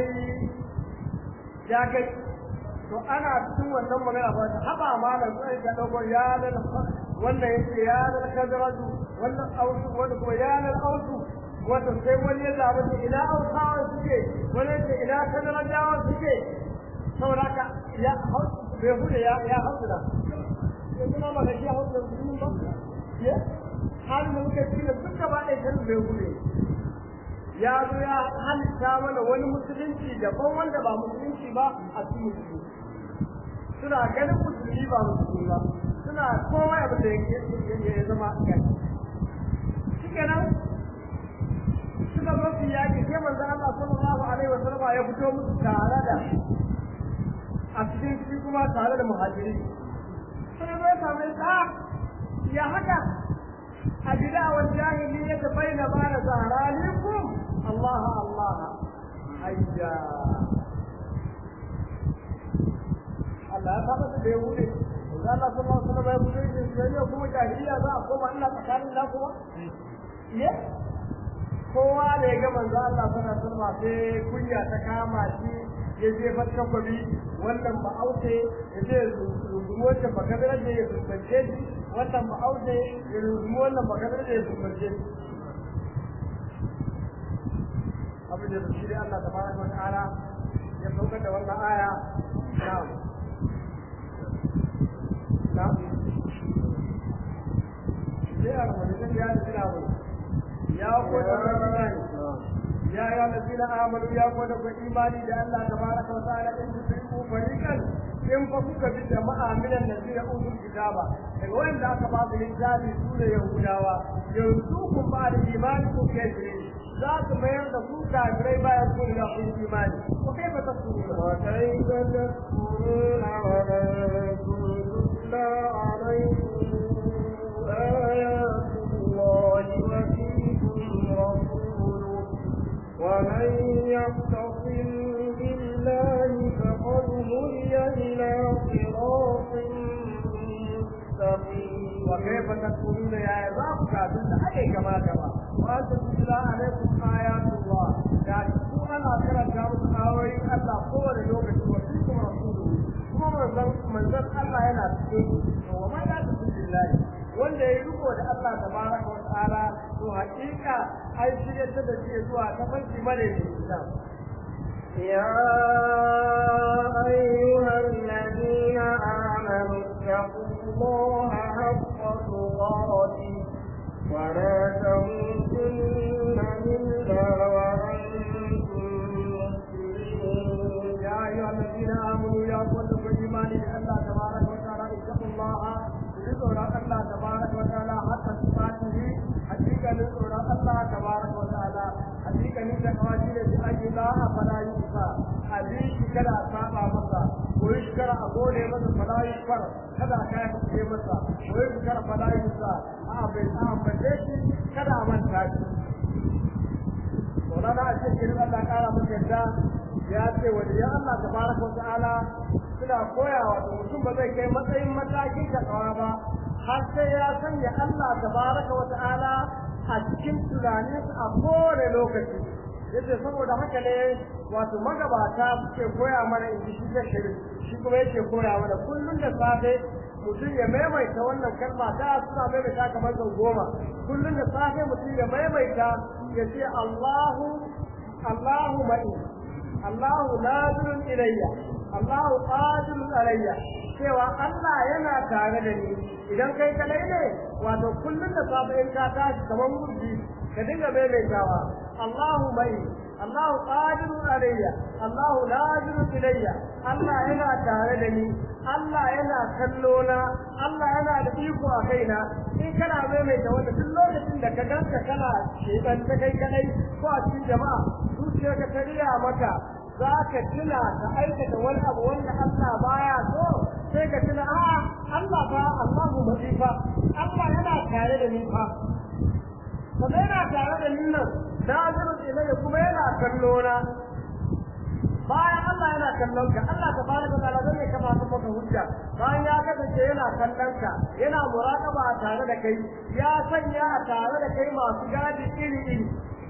kai to ana cikin wannan magana ba ta haba malam sai ka dauko yanar wannan yake yanar kadaraju wannan ausu wanda ko yanar ausu wanda sai wani ya zaba ina ausawa suke wani ce ina kadarajawa suke saboda ka ya hausu bai hude ya hausu da yanzu ma ba ka ya hausu da su ba ya har da muka tsira duk gaba ɗaya kan bai hude ya zo ya halitta mana wani musulunci daban wanda ba musulunci ba a cikin musulunci suna ganin musulmi ba musulmi ba suna kowa abin da ya zama gani shikenan suka zo su yaki sai manzo Allah sallallahu alaihi wasallam ya fito musu tare da a cikin shi kuma tare da muhajiri sai bai samu ya haka a gida wa jahiliya ta bayyana ba da zaharalikum Allah Allah ayya Allah ya saba da Yahudi da Allah sallallahu alaihi wasallam ya bude shi sai kuma jahiliya za a koma ina tsakanin da kuma ye kowa da ya ga manzo Allah sallallahu alaihi wasallam sai kunya ta kama shi ya je fatta kwabi wannan ba auce ya je wanda ba kadar da ya tsubace shi wannan ba auce ya rumu wannan ba kadar da ya tsubace shi abin da shi Allah tabaraka wa ta'ala ya saukar da wannan aya na'am يا أيها الذين آمنوا يا قوم إيماني لله تبارك وتعالى إن تطيعوا فريقا ينفقوك بالجماعة من الذين أوتوا الكتاب وإن لا تبعض الإنسان سورة يهوداوى يرزوكم بعد إيمانكم كافرين ذات ما يرزقون كافرين ما يكون لهم إيمان وكيف تكفرون وأنتم تتلى عليكم آيات الله وفيكم رسوله ومن يعتصم بالله فقد هدي إلى صراط مستقيم وكيف تكفرون يا عباد كافرين أي كما وأنتم تتلى عليكم آيات الله يعني أنا أكرم جامعة آوي الله قوة لوكة وفيكم رسوله kuma manzon Allah yana cikin wa man la tusillahi wanda ya riko da Allah tabaraka wa ta'ala to hakika ai shirye ta da shi zuwa ta fanki mare ne يا أيها الذين آمنوا اتقوا الله حق تقاته ولا تموتن إلا وأنتم مسلمون يا أيها الذين آمنوا يا قوم بالإيمان بالله تبارك وتعالى اتقوا الله ذكر الله تبارك وتعالى حتى تقاته حقيقة ذكر الله تبارك وتعالى حقيقة نتقواجه لأجل الله فلا ينسى أبيك كلا أصابع مصر ويشكر أقول مصر فلا يشكر كذا كيف في مصر ويشكر فلا ينسى أعبدتي كذا من تاجه ولنا أشياء كلمة الله قال مجدد ya ce waliyan Allah tabaraka wa ta'ala suna koyawa da mutum ba zai kai matsayin matakin takawa ba har sai ya sanya Allah tabaraka wa ta'ala a cikin tunanin a kowane lokaci yace saboda haka ne wato magabata suke koya mana in shi da shi kuma yake koya mana kullum da safe mutum ya maimaita wannan kalma ta suna maimaita kamar sau 10 kullum da safe mutum ya maimaita ya ce Allahu ma'i الله ناظر إلي Allahu qadirun alayya cewa Allah yana tare da ni idan kai kadai ne wato kullun da safe in ka tashi kamar murji ka dinga maimaitawa Allahu mai Allahu qadirun alayya Allahu lazirun ilayya Allah yana tare da ni Allah yana kallo na Allah yana da iko a kaina in kana maimaita wanda duk lokacin da ka ganka kana shedan ta kai kadai ko a cikin jama'a zuciyarka ta riya maka za ka tuna ka aikata wani abu wanda Allah baya so sai ka tuna Allah fa Allahu madifa Allah yana tare da ni fa kuma yana tare da ni nan nazirin ilayya kuma yana kallo na bayan Allah yana kallon ka Allah tabaraka wa ta'ala zai kafa maka hujja bayan ya kasance yana kallon ka yana muraqaba tare da kai ya sanya a tare da kai masu gadi iri iri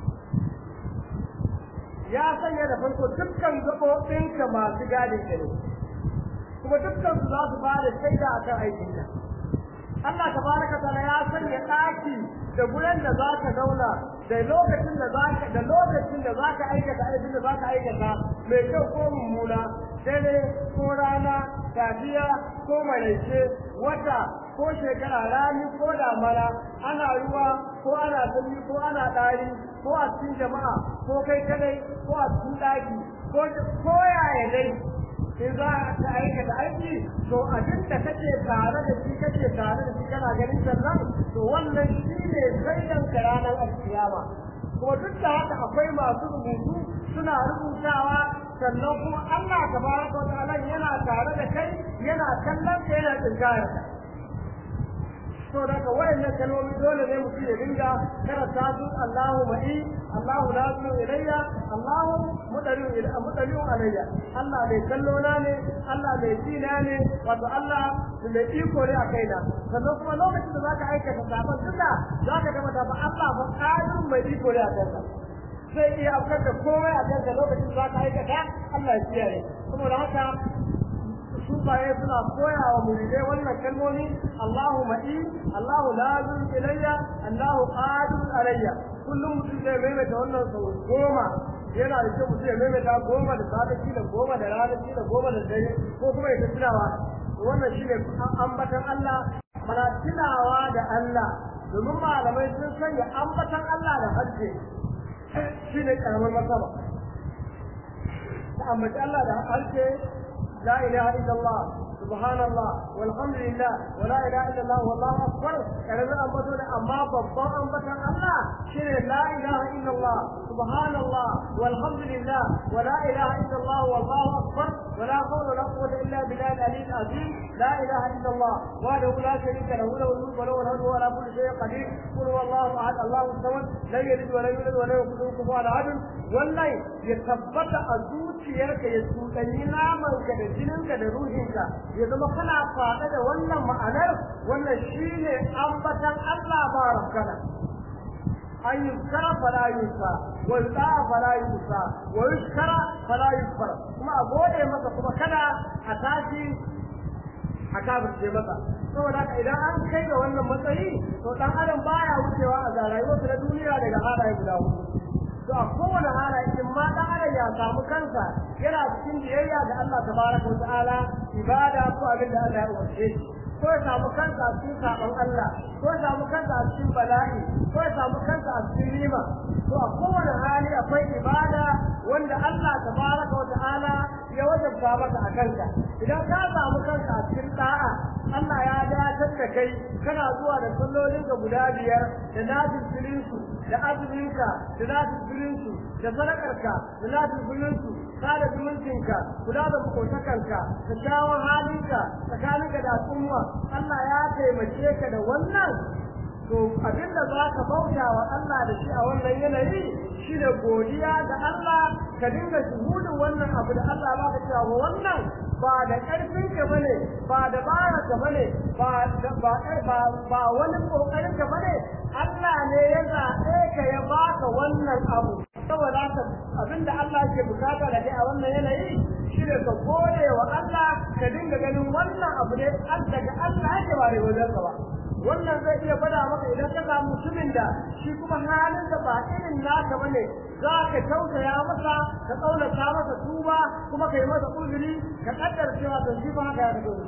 ya sanya da farko dukkan gabobinka masu gadin ka ne kuma dukkan su za su ba da shaida akan aikin ka Allah tabaraka wa ta'ala ya sanya daki da gurin da zaka zauna da lokacin da zaka aikata aikin da zaka aikata mai kyau ko mummuna dare ko rana safiya ko maraice wata ko shekara rani ko damana ana ruwa ko ana sanyi ko ana dari ko a cikin jama'a ko kai kadai ko a cikin daki ko yaya dai in za ka aikata aiki to abin da kake tare da shi kana ganin sannan to wannan shine zaidan ranar alkiyama ko duk da haka akwai masu rubutu suna rubutawa sannan kuma Allah tabaraka wa ta'ala yana tare da kai yana kallon ka yana tsinkaya to daga wayannan kalmomi dole ne mutum ya dinga karanta su Allahu ma'i Allahu lazimu ilayya Allahu mudariu alayya Allah mai kallo na ne Allah mai jina ne wato Allah mai iko ne a kaina sannan kuma lokacin da zaka aikata sabon duka zaka ga mata Allah ba qadirun mai iko ne a kanka sai iya afkar da komai a kanka lokacin da zaka aikata Allah ya kiyaye saboda haka sufaye suna koya wa muridai wannan kalmomi Allahu ma'i Allahu lazim ilayya Allahu qadir alayya kullum mutum zai maimaita wannan sau goma yana da kyau mutum ya maimaita goma da safe da goma da rana da goma da dare ko kuma ya tunawa wannan shine ambatan Allah mana tunawa da Allah domin malamai sun sanya ambatan Allah da harshe shine karamar masaba ambatan Allah da harshe لا إله إلا الله سبحان الله والحمد لله ولا إله إلا الله والله أكبر كلمة أنبتنا أما بابا أنبتنا الله شيء لا إله إلا الله سبحان الله والحمد لله ولا إله إلا الله والله أكبر ولا حول ولا قوة إلا بالله العلي العظيم لا إله إلا الله وحده لا شريك له له الملك وله الحمد وهو على كل شيء قدير قل هو الله أحد الله الصمد لم يلد ولم يولد ولم يكن له كفوا أحد والله يثبت zuciyarka ya tsukanni namanka da jininka da ruhinka ya zama kana faɗa da wannan ma'anar wannan shine ambatan Allah ba rabbana an yuzkara fala yuzka wa yuta'a fala yuzka wa yushkara fala yuzkara kuma a gode masa kuma kada a tashi a kafirce masa saboda idan an kai ga wannan matsayi to dan adam baya wucewa a rayuwarsa na duniya daga halaye guda huɗu to a kowane halaye in ma dan adam ya samu kansa yana cikin biyayya ga Allah tabaraka wa ta'ala ibada ko abin da Allah ya umarce shi ko ya samu kansa a cikin sabon Allah ko ya samu kansa a cikin bala'i ko ya samu kansa a cikin nima to a kowane hali akwai ibada wanda Allah tabaraka wa ta'ala ya wajabta maka a kanka idan ka samu kanka a cikin da'a Allah ya dakatar da kai kana zuwa da sallolinka guda biyar da nafilinsu da azuminka da nafilinsu da sadakarka da nafilinsu kada zumuncinka kula da makotakanka da kyawun halinka tsakaninka da al'umma Allah ya taimake ka da wannan to abinda za ka bauta wa Allah da shi a wannan yanayi shi da godiya da Allah ka dinga shuhudin wannan abu da Allah ba ka cewa wannan ba da ƙarfinka bane ba da baraka bane ba wani kokarin ka bane Allah ne ya zaɓe ka ya baka wannan abu saboda haka abinda Allah ke bukata da kai a wannan yanayi shi ne ka gode wa Allah ka dinga ganin wannan abu ne daga Allah yake ba da wajen ka ba wannan zai iya bada maka idan ka samu mutumin da shi kuma halin da ba irin naka bane za ka tausaya masa ka kaunata masa tuba kuma kai masa uzuri ka kaddara cewa to shi ba haka ya fito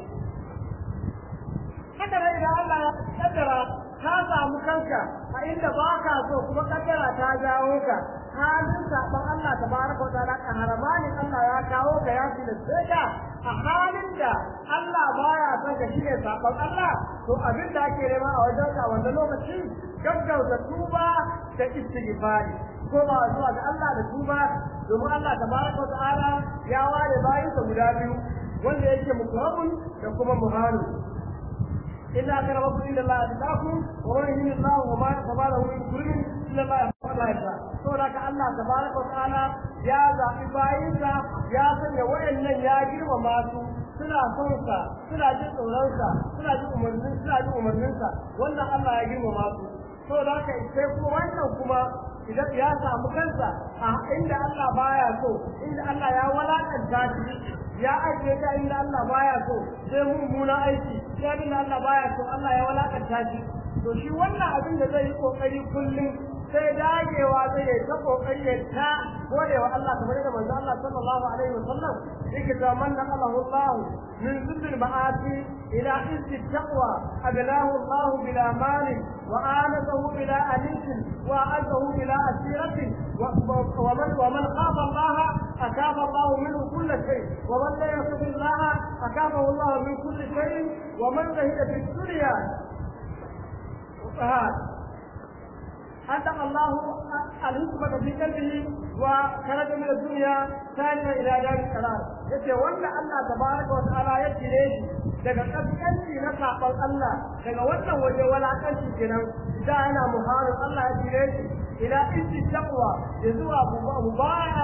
haka ne idan Allah ya kaddara ka samu kanka a inda ba ka so kuma kaddara ta jawo ka halin saban Allah tabaraka wa ta'ala ka haramani Allah ya kawo ka ya tilasta ka a halin da Allah baya son ka shine saban Allah to abin da ake nema a wajen ka wannan lokaci gaggauta tuba da istighfari ko ba zuwa ga Allah da tuba domin Allah tabaraka wa ta'ala ya ware bayinsa guda biyu wanda yake mukarrabun da kuma muhanu إلا أكرمكم عند الله أتقاكم ومن يهن الله وما له من كرم إلا الله يحفظ الله يشاء. سورة الله تبارك وتعالى يا ذا إبراهيم يا سنة وإن يا جل وماتوا suna son sa suna jin tsoron sa suna jin umarnin sa wannan Allah ya girmama su to da haka sai kuma wannan kuma idan ya samu kansa a inda Allah baya so inda Allah ya walakanta shi ya ajiye ta inda Allah baya so sai mummuna aiki ya inda Allah baya so Allah ya walakanta shi to shi wannan abin da zai yi kokari kullum sai dagewa zai yi ta kokari ya ta godewa Allah kamar da manzo Allah sallallahu alaihi wasallam yake ta manna Allah min zul ma'ati ila izzi taqwa adlahu Allah bila mali wa anahu bila anis wa azahu bila asirati wa man khafa Allah akafa Allah minhu kull shay wa man la yakhaf Allah akafa Allah min kull shay wa man zahida fi dunya أنتق الله الحكمة في قلبه وخرج من الدنيا ثانيا إلى دار القرار. يتولى الله تبارك وتعالى يجري daga kaskanci na saɓon Allah daga wannan waje walakanci kenan da ana muharin Allah ya jire shi ila isti taqwa ya zuwa mubaya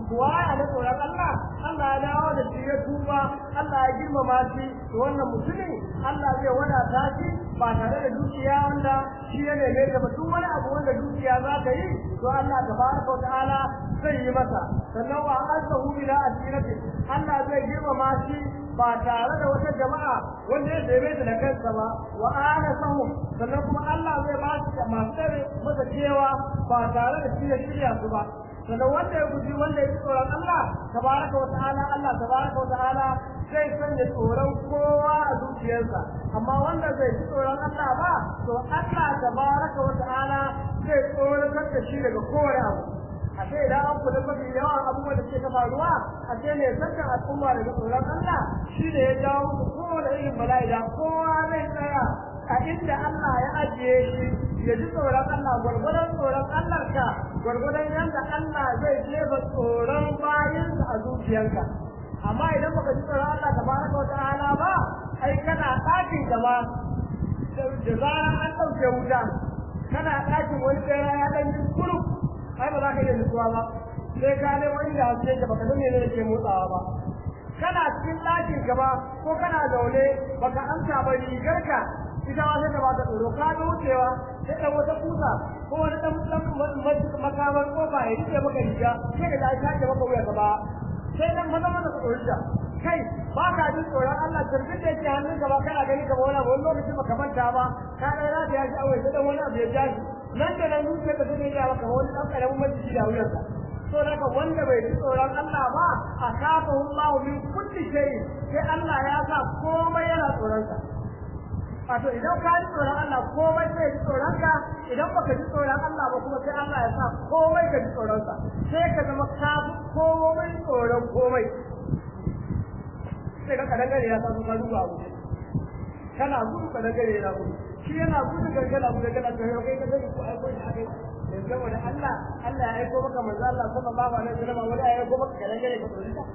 na tsoron Allah Allah ya dawo da shi ya tuba Allah ya girmama shi to wannan mutumin Allah zai wadata shi ba tare da dukiya wanda shi ya neme ta ba duk wani abu wanda dukiya za ta yi to Allah tabaraka wa ta'ala zai yi masa sannan wa azahu ila asirati Allah zai girmama shi ba tare da wata jama'a wanda ya neme ta da kansa ba wa anasahum sannan kuma Allah zai ba shi masu masa cewa ba tare da shi ya shirya su ba sannan wanda ya guji wanda ya ji tsoron Allah tabaraka wa ta'ala Allah tabaraka wa ta'ala zai sanya tsoron kowa a zuciyarsa amma wanda zai ji tsoron Allah ba to Allah tabaraka wa ta'ala zai tsoratar da shi daga kowane abu a ce idan an kula mafi yawan abubuwan da ke faruwa a ce ne sakan al'umma daga tsoron Allah shi ne ya jawo musu kowane irin bala'i da kowa zai tsaya a inda Allah ya ajiye shi ya ji tsoron Allah gwargwadon tsoron Allah ka gwargwadon yadda Allah zai jefa tsoron bayansa a zuciyarka amma idan baka ji tsoron Allah tabaraka wa ta'ala ba ai kana ɗakin gaba da zaran an ɗauke wuta kana ɗakin wani tsaya ya ɗan yi kuru ai ba za ka iya nutsuwa ba sai ka ne wani da haske da baka san me ne ke motsawa ba kana cikin ɗakin gaba ko kana zaune baka amsa ba rigarka ita ma sai ta ba ta tsoro ka ga wucewa sai ɗan wata kusa ko wani ɗan makamar kofa ya rike maka riga sai ka ta shaƙe maka wuya gaba sai dan maza maza tsoron ta kai ba ka jin tsoron Allah turbin da yake hannun gaba kana gani kamar wani lokaci baka manta ba ka ga za ta yaji awai sai dan wani abu ya jashi nan da nan zuciya ka take ga maka wani dan karamin majiji da wuyarsa so daga wanda bai ji tsoron Allah ba akafa Allah min kulli shay sai Allah ya sa komai yana tsoron sa wato idan ka ji tsoron Allah komai sai ji tsoron ka idan baka ji tsoron Allah ba kuma sai Allah ya sa komai ka ji tsoron sa sai ka zama ka komai tsoron komai sai ka kadangare ya sa ka duba abu kana gudu kadangare ya gudu shi yana gudu gangala gudu gangala to kai ka sani ko ai ko shi akai yanzu wanda Allah ya aiko maka manzo Allah sallallahu alaihi wasallam wanda ya aiko maka kadangare ka tsori ka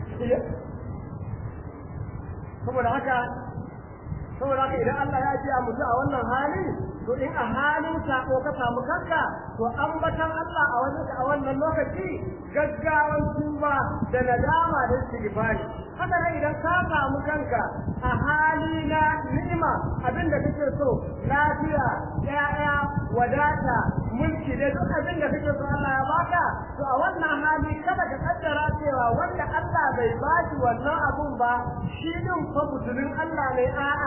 saboda haka idan Allah ya ji a mutu a wannan hali to in a halin sako ka samu kanka to ambatan Allah a wannan lokaci gaggawan tuba da nadama da istighfari haka ne idan ka samu kanka a hali na ni'ima abinda kake so lafiya ya'ya wadata mulki da duk abinda kake so Allah ya baka to a wannan hali kada ka kaddara cewa wanda Allah bai baki wannan abun ba shi din fa butulin Allah ne a'a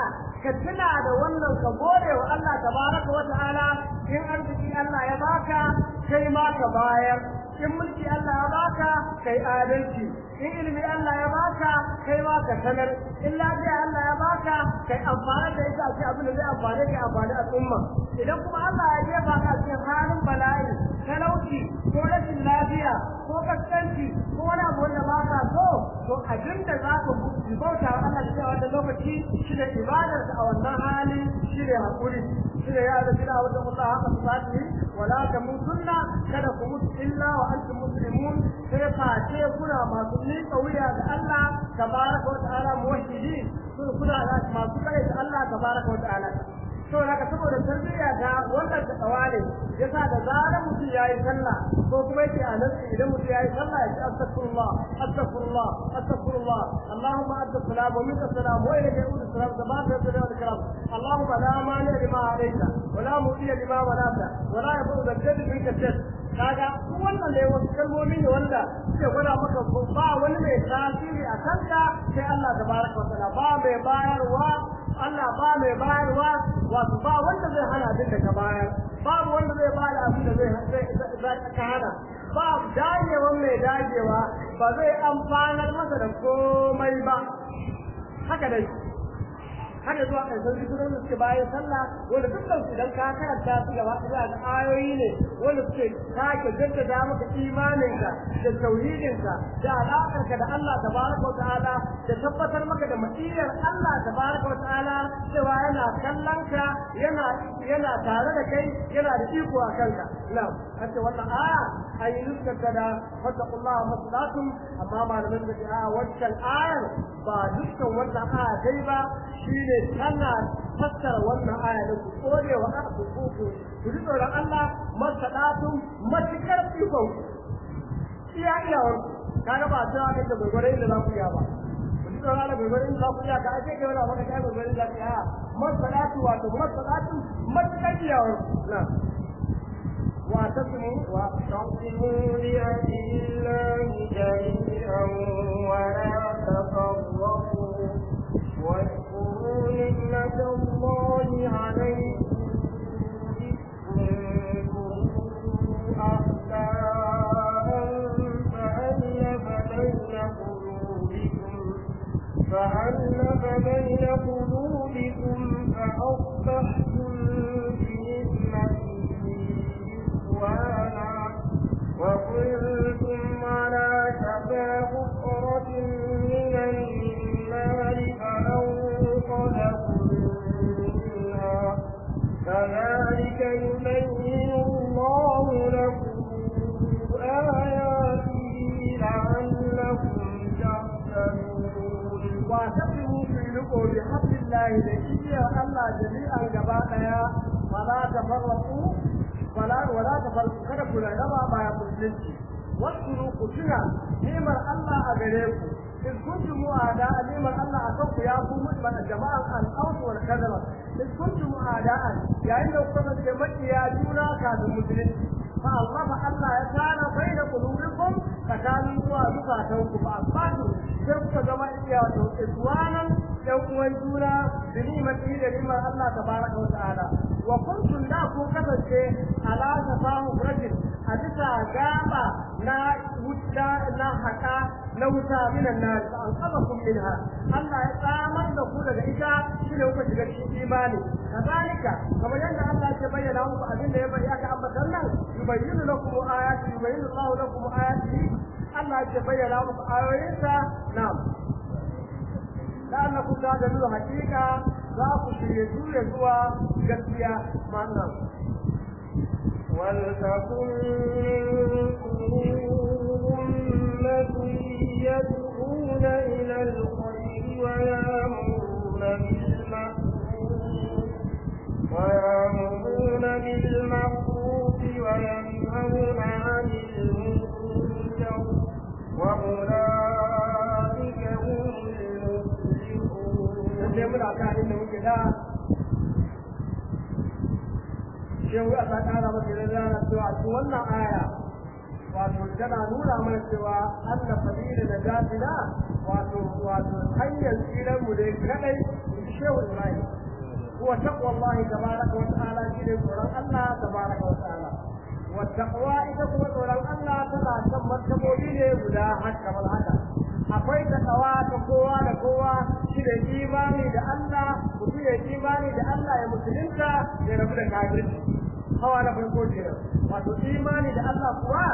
ka tuna da wannan ka gode wa Allah tabaraka wa ta'ala in arziki Allah ya baka kai ma ka bayar in mulki Allah ya baka kai adalci in ilimi Allah ya baka kai ma ka sanar in lafiya Allah ya baka kai amfani da ita ce abin da zai amfane ka amfani al'umma idan kuma Allah ya jefa ka cikin halin bala'i talauci ko rashin lafiya ko kaskanci ko wani abu wanda ba ka so to abin da za ka bauta wa Allah da wannan lokaci shi da ibadar a wannan hali shi ne hakuri shi ne ya da kira wanda Allah haka tsati wala tamutunna kada ku mutu illa wa antum muslimun sai face kuna masu miƙa wuya ga Allah tabaraka wa ta'ala muwahhidin kuna masu kare da Allah tabaraka wa ta'ala to haka saboda tarbiyya da wannan da tsawale yasa da zarar mutum yayi sallah ko kuma yake a nan idan mutum yayi sallah ya ce astaghfirullah astaghfirullah astaghfirullah Allahumma anta salam wa minka salam wa ilayka yaudu salam tabaraka wa ta'ala Allahumma la mani lima alayka wa la mu'ti lima manata wa la yabu al-jadd minka jadd kaga wannan ne wasu kalmomi ne wanda suke gwada maka ba wani mai tasiri a kanka sai Allah tabaraka wa ta'ala ba mai bayarwa Allah ba mai bayarwa wato ba wanda zai hana abin da ka bayar babu wanda zai bada abin da zai ka hana ba dagewan mai dagewa ba zai amfanar masa da komai ba haka dai har da zuwa ƙarshen zikirin da suke bayan sallah wanda dukkan su idan ka karanta su gaba ɗaya da ayoyi ne wanda suke sake jaddada maka imaninka da tauhidinka da alaƙarka da Allah tabaraka wa ta'ala da tabbatar maka da masiyar Allah tabaraka wa ta'ala cewa yana kallon ka yana tare da kai yana da iko a kanka na'am hace wannan aya ayi nuskata da fattaqullaha masalatum amma malamin da a wancan ayar ba dukkan wannan aya dai ba shine tana fassara wannan aya da ku kore wa ku ku ji tsoron Allah masalatun matikar iko iya kaga ba ta ga da gurgurai da za ku ya ba ku ji tsoron Allah gurgurai da za ku ya ka ake kai wala maka kai gurgurai da ya masalatu wato masalatun matikar iyawar na واعتصموا بأمر الله جميعا ولا تفرقوا واذكروا نعمة الله عليكم إذ كنتم أعداء فألف بين قلوبكم فأصبحتم بنعمته إخوانا وكنتم على شفا حفرة من النار فأنقذكم منها كذلك يبين الله لكم آياته لعلكم تهتدون واعتصموا بحبل الله لكي الله جميعا جبانا ولا تفرقوا ولا تفرقوا kada ku raba baya musulunci wasu ku tuna nimar Allah a gare ku in kuntum mu'ada nimar Allah akan ku ya ku mu'mina jama'an al-aus wal kadara in kuntum mu'ada'an yayin da ku kasance makiya juna kafin musulunci fa Allah ya kana baina qulubikum tsakanin zuwa zukatanku ba asbatu sai kuka zama iya wato iswanan dan uwan juna da ni'imati da ni'imar Allah tabaraka wa ta'ala wa kuntum da ku kasance ala safahu rajul a bisa gaba na wuta na haka na wuta minan nar an sabakum minha Allah ya tsamar da ku daga ita shi ne kuka shiga cikin imani kazalika kamar yadda Allah ya bayyana muku abin da ya bayyana aka ambata nan yubayyinu lakum ayati yubayyinu Allahu lakum ayati Allah ya bayyana muku ayoyinsa na'am la'annakum ta'lamun hakika za ku shirye zuwa gaskiya ma'ana ولتكن منكم أمة يدعون إلى الخير ويأمرون بالمعروف وينهون عن المنكر وأولئك هم المفلحون. shehu a tsakana mace da zana cewa a wannan aya wato tana nuna mana cewa Allah fadila da gafina wato hanyar tsiran mu dai kadai shehu Ibrahim huwa taqwallahi tabaraka wa ta'ala shine tsoron Allah tabaraka wa ta'ala wa taqwa ita kuma tsoron Allah tana kan martabobi ne guda kamar haka akwai taqwa ta kowa da kowa shine imani da Allah mutum ya imani da Allah ya musulunta ya rabu da kafirci hawa na farko kenan wato imani da Allah kuwa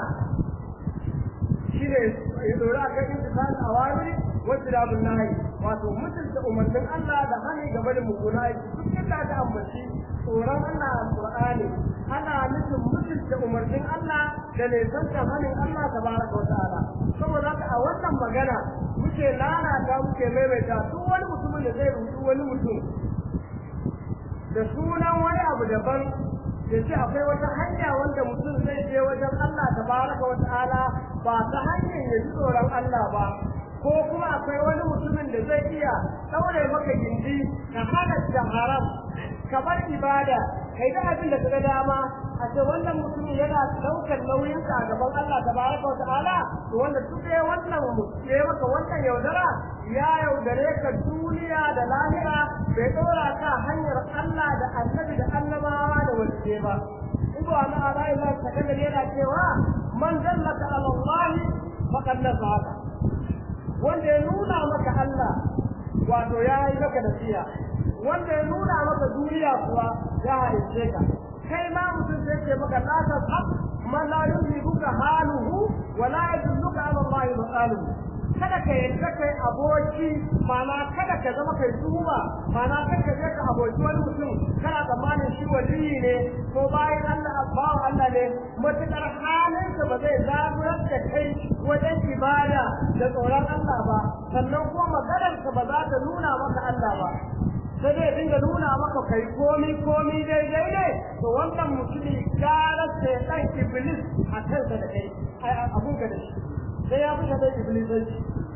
shine ya dora kan intisan awamiri wasu da abin nahi wato mutunta umarnin Allah da hani gaba da muguna aiki duk inda ta ambaci tsoron Allah a Qur'ani ana nufin mutunta umarnin Allah da nesanta hanin Allah tabaraka wa ta'ala saboda haka a wannan magana muke lalata muke maimaita duk wani mutumin da zai rubuta wani mutum da sunan wani abu daban ya ce akwai wata hanya wanda mutum zai je wajen Allah tabaraka wa ta'ala ba ta hanyar ya ji tsoron Allah ba ko kuma akwai wani mutumin da zai iya daure maka gindi ka halatta haram ka bar ibada kai da abin da kaga dama a ce wannan mutumin yana daukar nauyin ka gaban Allah tabaraka wa ta'ala to wanda duk wannan ya maka wannan yaudara ya yaudare ka duniya da lahira bai dora ka hanyar Allah da annabi da annabawa da wacce ba in ba Allah Allah ta kaga yana cewa man dallaka ala Allah faqad nasaka wanda ya nuna maka Allah wato ya yi maka nasiha wanda ya nuna maka duniya kuwa ya halice ka kai ma mutum sai ce maka la tasab man la yuhibbuka haluhu wa la yadulluka ala Allah maqaluhu kada ka yarda kai aboki mana kada ka zama kai tuhuma mana kada ka ka aboki wani mutum kana tsammanin shi waliyi ne ko bayan Allah abbawa Allah ne matakar halinsa ba zai zaburar da kai wajen ibada da tsoron Allah ba sannan kuma maganarsa ba za ta nuna maka Allah ba sai dai dinga nuna maka kai komi daidai ne to wannan mutumi gara sai dan iblis a kansa da kai abun ka da shi sai ya fita da iblis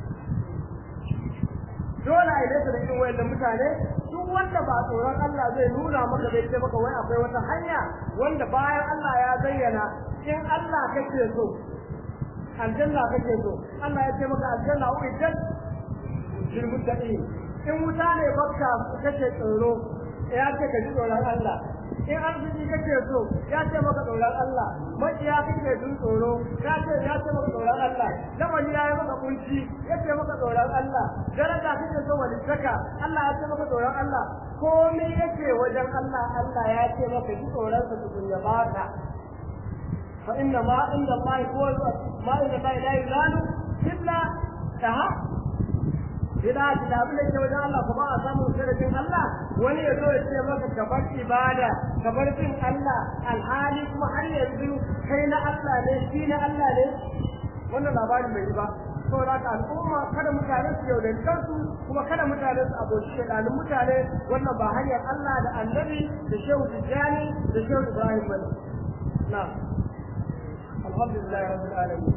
dole a yi da irin wayannan mutane duk wanda ba tsoron Allah zai nuna maka zai ce maka wai akwai wata hanya wanda bayan Allah ya bayyana in Allah kake so aljanna kake so Allah ya ce maka aljanna uiddat lil muttaqin in wuta ne bakka kake tsoro ya ce ka ji tsoron Allah in arziki kake so ya ce maka tsoron Allah maciya kake jin tsoro ya ce maka tsoron Allah zamani ya yi maka kunci ya ce maka tsoron Allah daraja kake so walittaka Allah ya ce maka tsoron Allah komai yake wajen Allah Allah ya ce maka ji tsoron sa tukun ya baka fa inna ma inda Allah huwa ma inda Allah la yuzalu illa taha idan da abin da ke wajen Allah kuma a samu sirrin Allah wani ya zo ya ce maka ka bar ibada ka bar bin Allah alhali kuma har yanzu kai na Allah ne shi na Allah ne wannan labarin bai yi ba saboda haka al'umma kada mutane su yaudari kansu kuma kada mutane su aboki da dalilin mutane wannan ba hanyar Allah da Annabi da Shehu Tijjani da Shehu Ibrahim bane na alhamdulillah rabbil alamin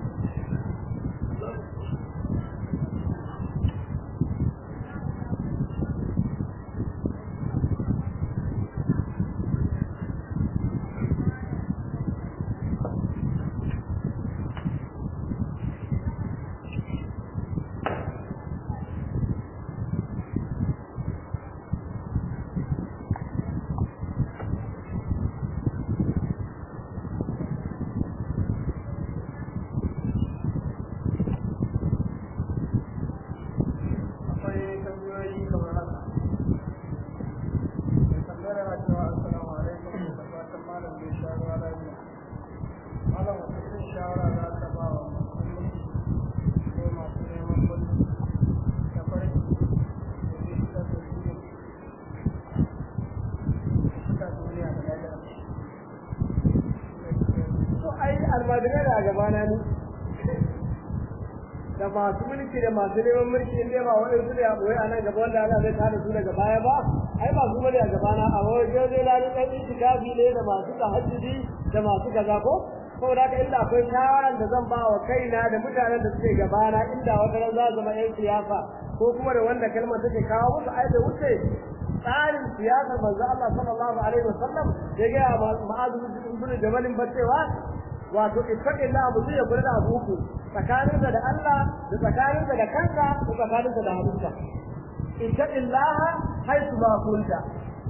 da masu mulki da masu neman mulki in dai ba wani su da boye anan gaba wanda Allah zai tada su daga baya ba ai ba su bane a gaba na a wajen zai lalu dan itikafi ne da masu tahajjudi da masu kaza ko saboda haka inda akwai shawaran da zan ba wa kaina da mutanen da suke gaba na inda wata ran za su zama yan siyasa ko kuma da wanda kalmar take kawo musu ai da wuce tsarin siyasar manzo Allah sallallahu alaihi wasallam ya ga ma'azu bin jabalin bacewa wato ittaqillah mutum ya kula da abuku tsakaninsa da Allah da tsakaninsa da kansa da tsakaninsa da hannunsa ittaqillah haythu ma kunta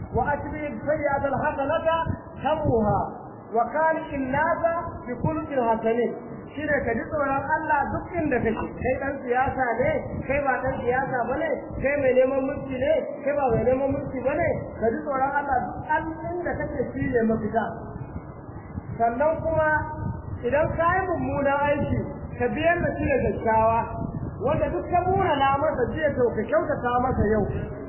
وأتبع السيئة الحسنة تموها وخالق الناس بخلق حسن shine ka ji tsoron Allah duk inda kake kai dan siyasa ne kai ba dan siyasa bane kai mai neman mulki ne kai ba mai neman mulki bane ka ji tsoron Allah duk inda kake shi ne mafita sannan kuma idan ka yi mummunan aiki ka biyar da shi da kyakkyawa wanda duk ka muna na masa jiya to ka kyautata masa yau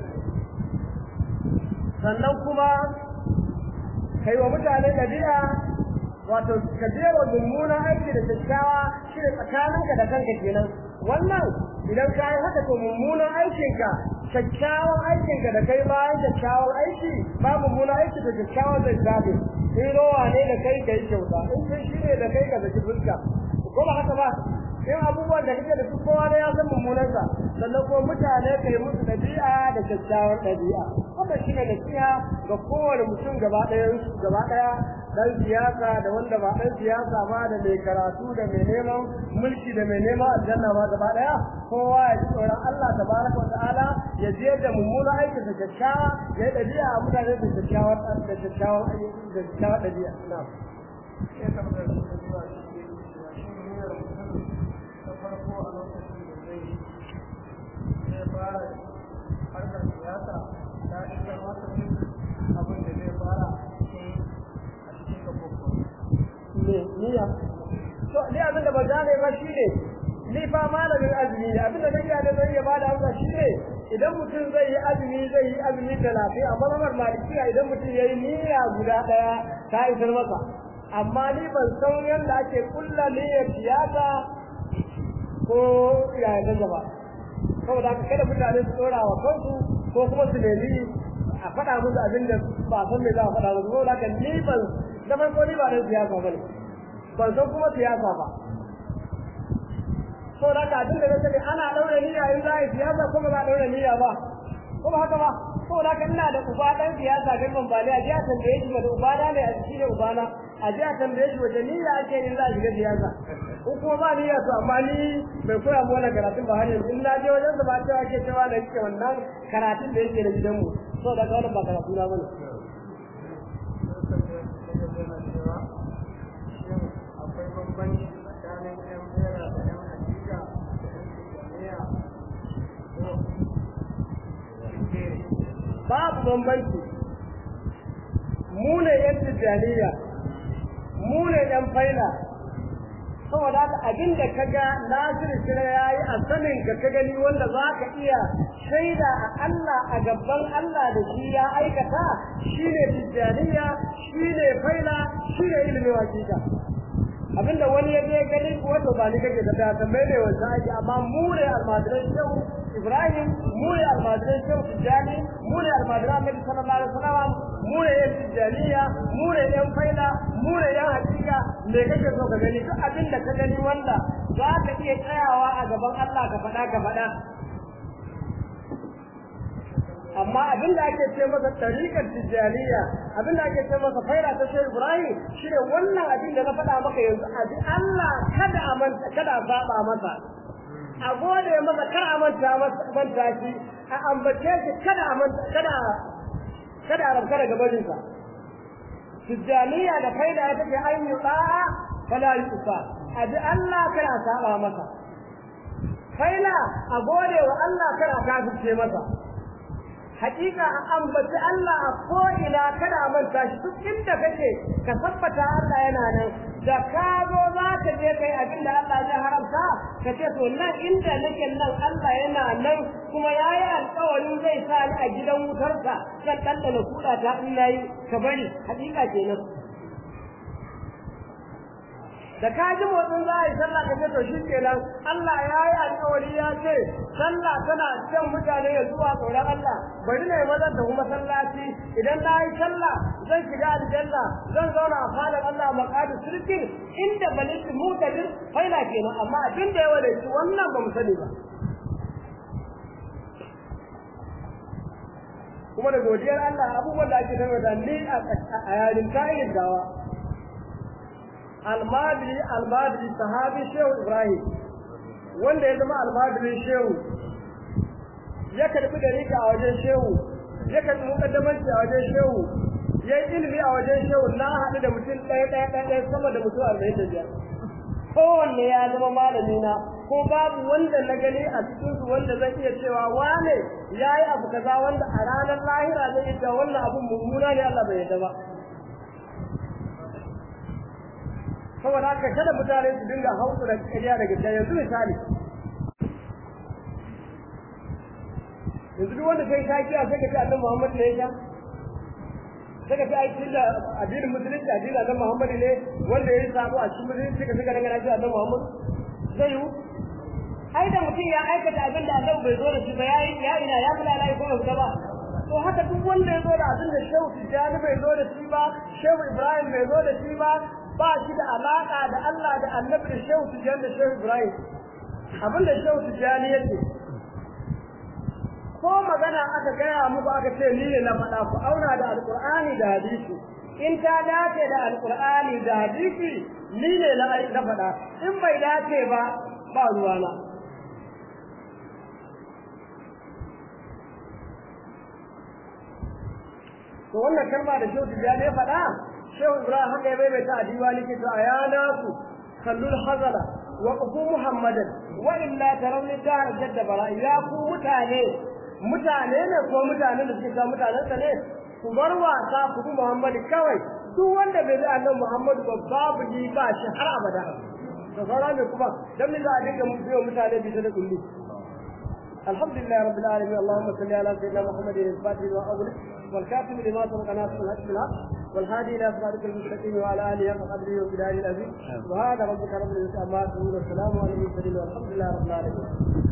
sannan kuma kai wa mutane dabi'a wato ka jera mummunan aiki da kyakkyawa shi ne tsakaninka da kanka kenan wannan idan ka yi haka to mummunan aikinka kyakkyawan aikinka da kai bayan kyakkyawan aiki ba mummunan aiki da kyakkyawan zai zabe in rowa ne da kai ka yi kyauta in kai shi ne da kai ka zaki fuska ko ba haka ba in abubuwan da kake da su kowa ne ya san mummunansa sannan kuma mutane kai musu dabi'a da kyakkyawar dabi'a wannan shine nasiha ga kowane mutum gaba ɗaya dan siyasa da wanda ba dan siyasa ba da mai karatu da mai neman mulki da mai neman aljanna ba gaba ɗaya kowa ya ji tsoron Allah tabaraka wa ta'ala ya je da mummunan aikin da kyakkyawa ya yi dabi'a a mutane da kyakkyawar dabi'a na'am sai ka fara zuwa farko a lokacin da zai fara harkar siyasa ta isar masa abin da zai fara a cikin gabobbo ne niyya to ni abin da ba gane ba shine ni fa malamin azumi ne abin da nake da zai ba da amsa shine idan mutum zai yi azumi 30 amma lamar malikiya idan mutum yayi niyya guda daya ta isar masa amma ni ban san yanda ake kulla niyyar siyasa ko ya da gaba saboda haka kada mutane su dora wa kansu ko kuma su nemi a faɗa musu abin da ba san me za a faɗa musu saboda haka ni ban da farko ni ba dan siyasa bane ban san kuma siyasa ba saboda haka abin da nake ana daure niyya in za a yi siyasa kuma ba daure niyya ba ko ba haka ba saboda haka ina da uba dan siyasa garban bale a jiya tambaye shi da uba da ne a cikin ubana a jiya tambaye shi wace niyya ake yin za a shiga siyasa ko kuma ba niyya to amma ni bai koya mu wannan karatun ba har yanzu in na je wajen sa ba cewa ake cewa da yake wannan karatun da yake da gidan mu so da ga wannan ba karatu na bane akwai bambanci tsakanin yan fera da yan hakika da yan tijaniya babu bambanci mu ne yan tijaniya mu ne yan faila saboda haka abinda kaga Nasiru Sira yayi a sanin ka gani wanda zaka iya shaida a Allah a gaban Allah da shi ya aikata shine tijaniya shine faila shine ilmi hakika abinda wani ya je gani ko to ba ni kake da tambaye ne wanda ake amma mu ne almajiran shehu Ibrahim mu ne almajiran shehu Tijani mu ne almajiran Annabi sallallahu alaihi wasallam mu ne yan tijaniya mu ne yan faila mu ne yan hakika me kake so ka gani duk abinda ka gani wanda za ka iya tsayawa a gaban Allah ka faɗa amma abinda ake ce masa tariqar tijaniya abinda ake ce masa faira ta Sheikh Ibrahim shine wannan abin da na faɗa maka yanzu abi Allah kada a manta kada a saba masa a gode masa kar a manta shi a ambace shi kada a manta kada a rabka daga barin sa tijaniya da faida ita ce an yi da'a fala yusa abi Allah kada a saba masa faila a gode wa Allah kada a kafirce masa hakika an ambaci Allah a ko'ina kada a manta shi duk inda kake ka tabbata Allah yana nan da ka zo za ka je kai abin da Allah ya haramta ka ce to nan inda nake nan Allah yana nan kuma yayi alƙawarin zai sa ni a gidan wutarsa zan dandana kuda ta in nayi ka bari hakika kenan da ka ji motsin za a yi sallah ka ce to shi kenan Allah ya yi alƙawari ya ce sallah tana jan mutane ya zuwa tsoron Allah bari ne mazan da kuma sallaci idan na yi sallah zan shiga aljanna zan zauna a falon Allah maqadu sirkin inda balisi mutadir faila kenan amma abin da ya wale shi wannan ba mu sani ba kuma da godiyar Allah abubuwan da ake tabbata ni a yayin tayin dawa almadri sahabi shehu Ibrahim wanda ya zama almadri shehu ya karbi da rika a wajen shehu ya karɓi mukaddamanci a wajen shehu yayi ilimi a wajen shehu na haɗu da mutum ɗaya sama da mutum 45 kowanne ya zama malami na ko babu wanda na gani a cikin su wanda zan iya cewa wane yayi abu kaza wanda a ranar lahira zai yi wannan abun mummuna ne Allah bai yarda ba saboda haka kada mutane su dinga hauku da kariya daga gida yanzu misali yanzu duk wanda kai shakiya sai ka ce Annabi Muhammad ne ya sai ka ce ai tunda addinin musulunci addinin Annabi Muhammad ne wanda yayi sabo a cikin musulunci ka saka dangana shi Annabi Muhammad zai yi ai da mutum ya aikata abin da Annabi bai zo da shi ba ya ina ya kula lai ko ba to haka duk wanda ya zo da abin da Shehu Tijani bai zo da shi ba Shehu Ibrahim bai zo da shi ba shi da alaka da Allah da Annabi da Shehu Tijani da Shehu Ibrahim abin da Shehu Tijani yake ko magana aka gaya muku aka ce ni ne na faɗa ku auna da alqur'ani da hadisi in ta dace da alqur'ani da hadisi ni ne na faɗa in bai dace ba ruwana to wannan kalma da Shehu Tijani ya faɗa Shehu Ibrahim haka ya bayyana a diwani ke to ayana ku kallul hazala wa qafu muhammadan wa illa tarawni dar jadda bara ya ku mutane ne ko mutanen da suke sa mutanen sa ne ku bar wasa ku bi Muhammad kawai duk wanda bai bi Annabi Muhammad ba babu ji ba shi har abada to fara ne kuma dan min da dinga mu biyo mutane bi da kullu alhamdulillah rabbil alamin allahumma salli ala sayyidina muhammadin al-fatih wa awwal wal kafir lima sabaqana min al-haq wal hadi ila siratil mustaqim wa ala alihi wa qadrihi wa bidayil azim subhana rabbika rabbil izzati amma yasifun wa salamun ala al-mursalin walhamdulillahi rabbil alamin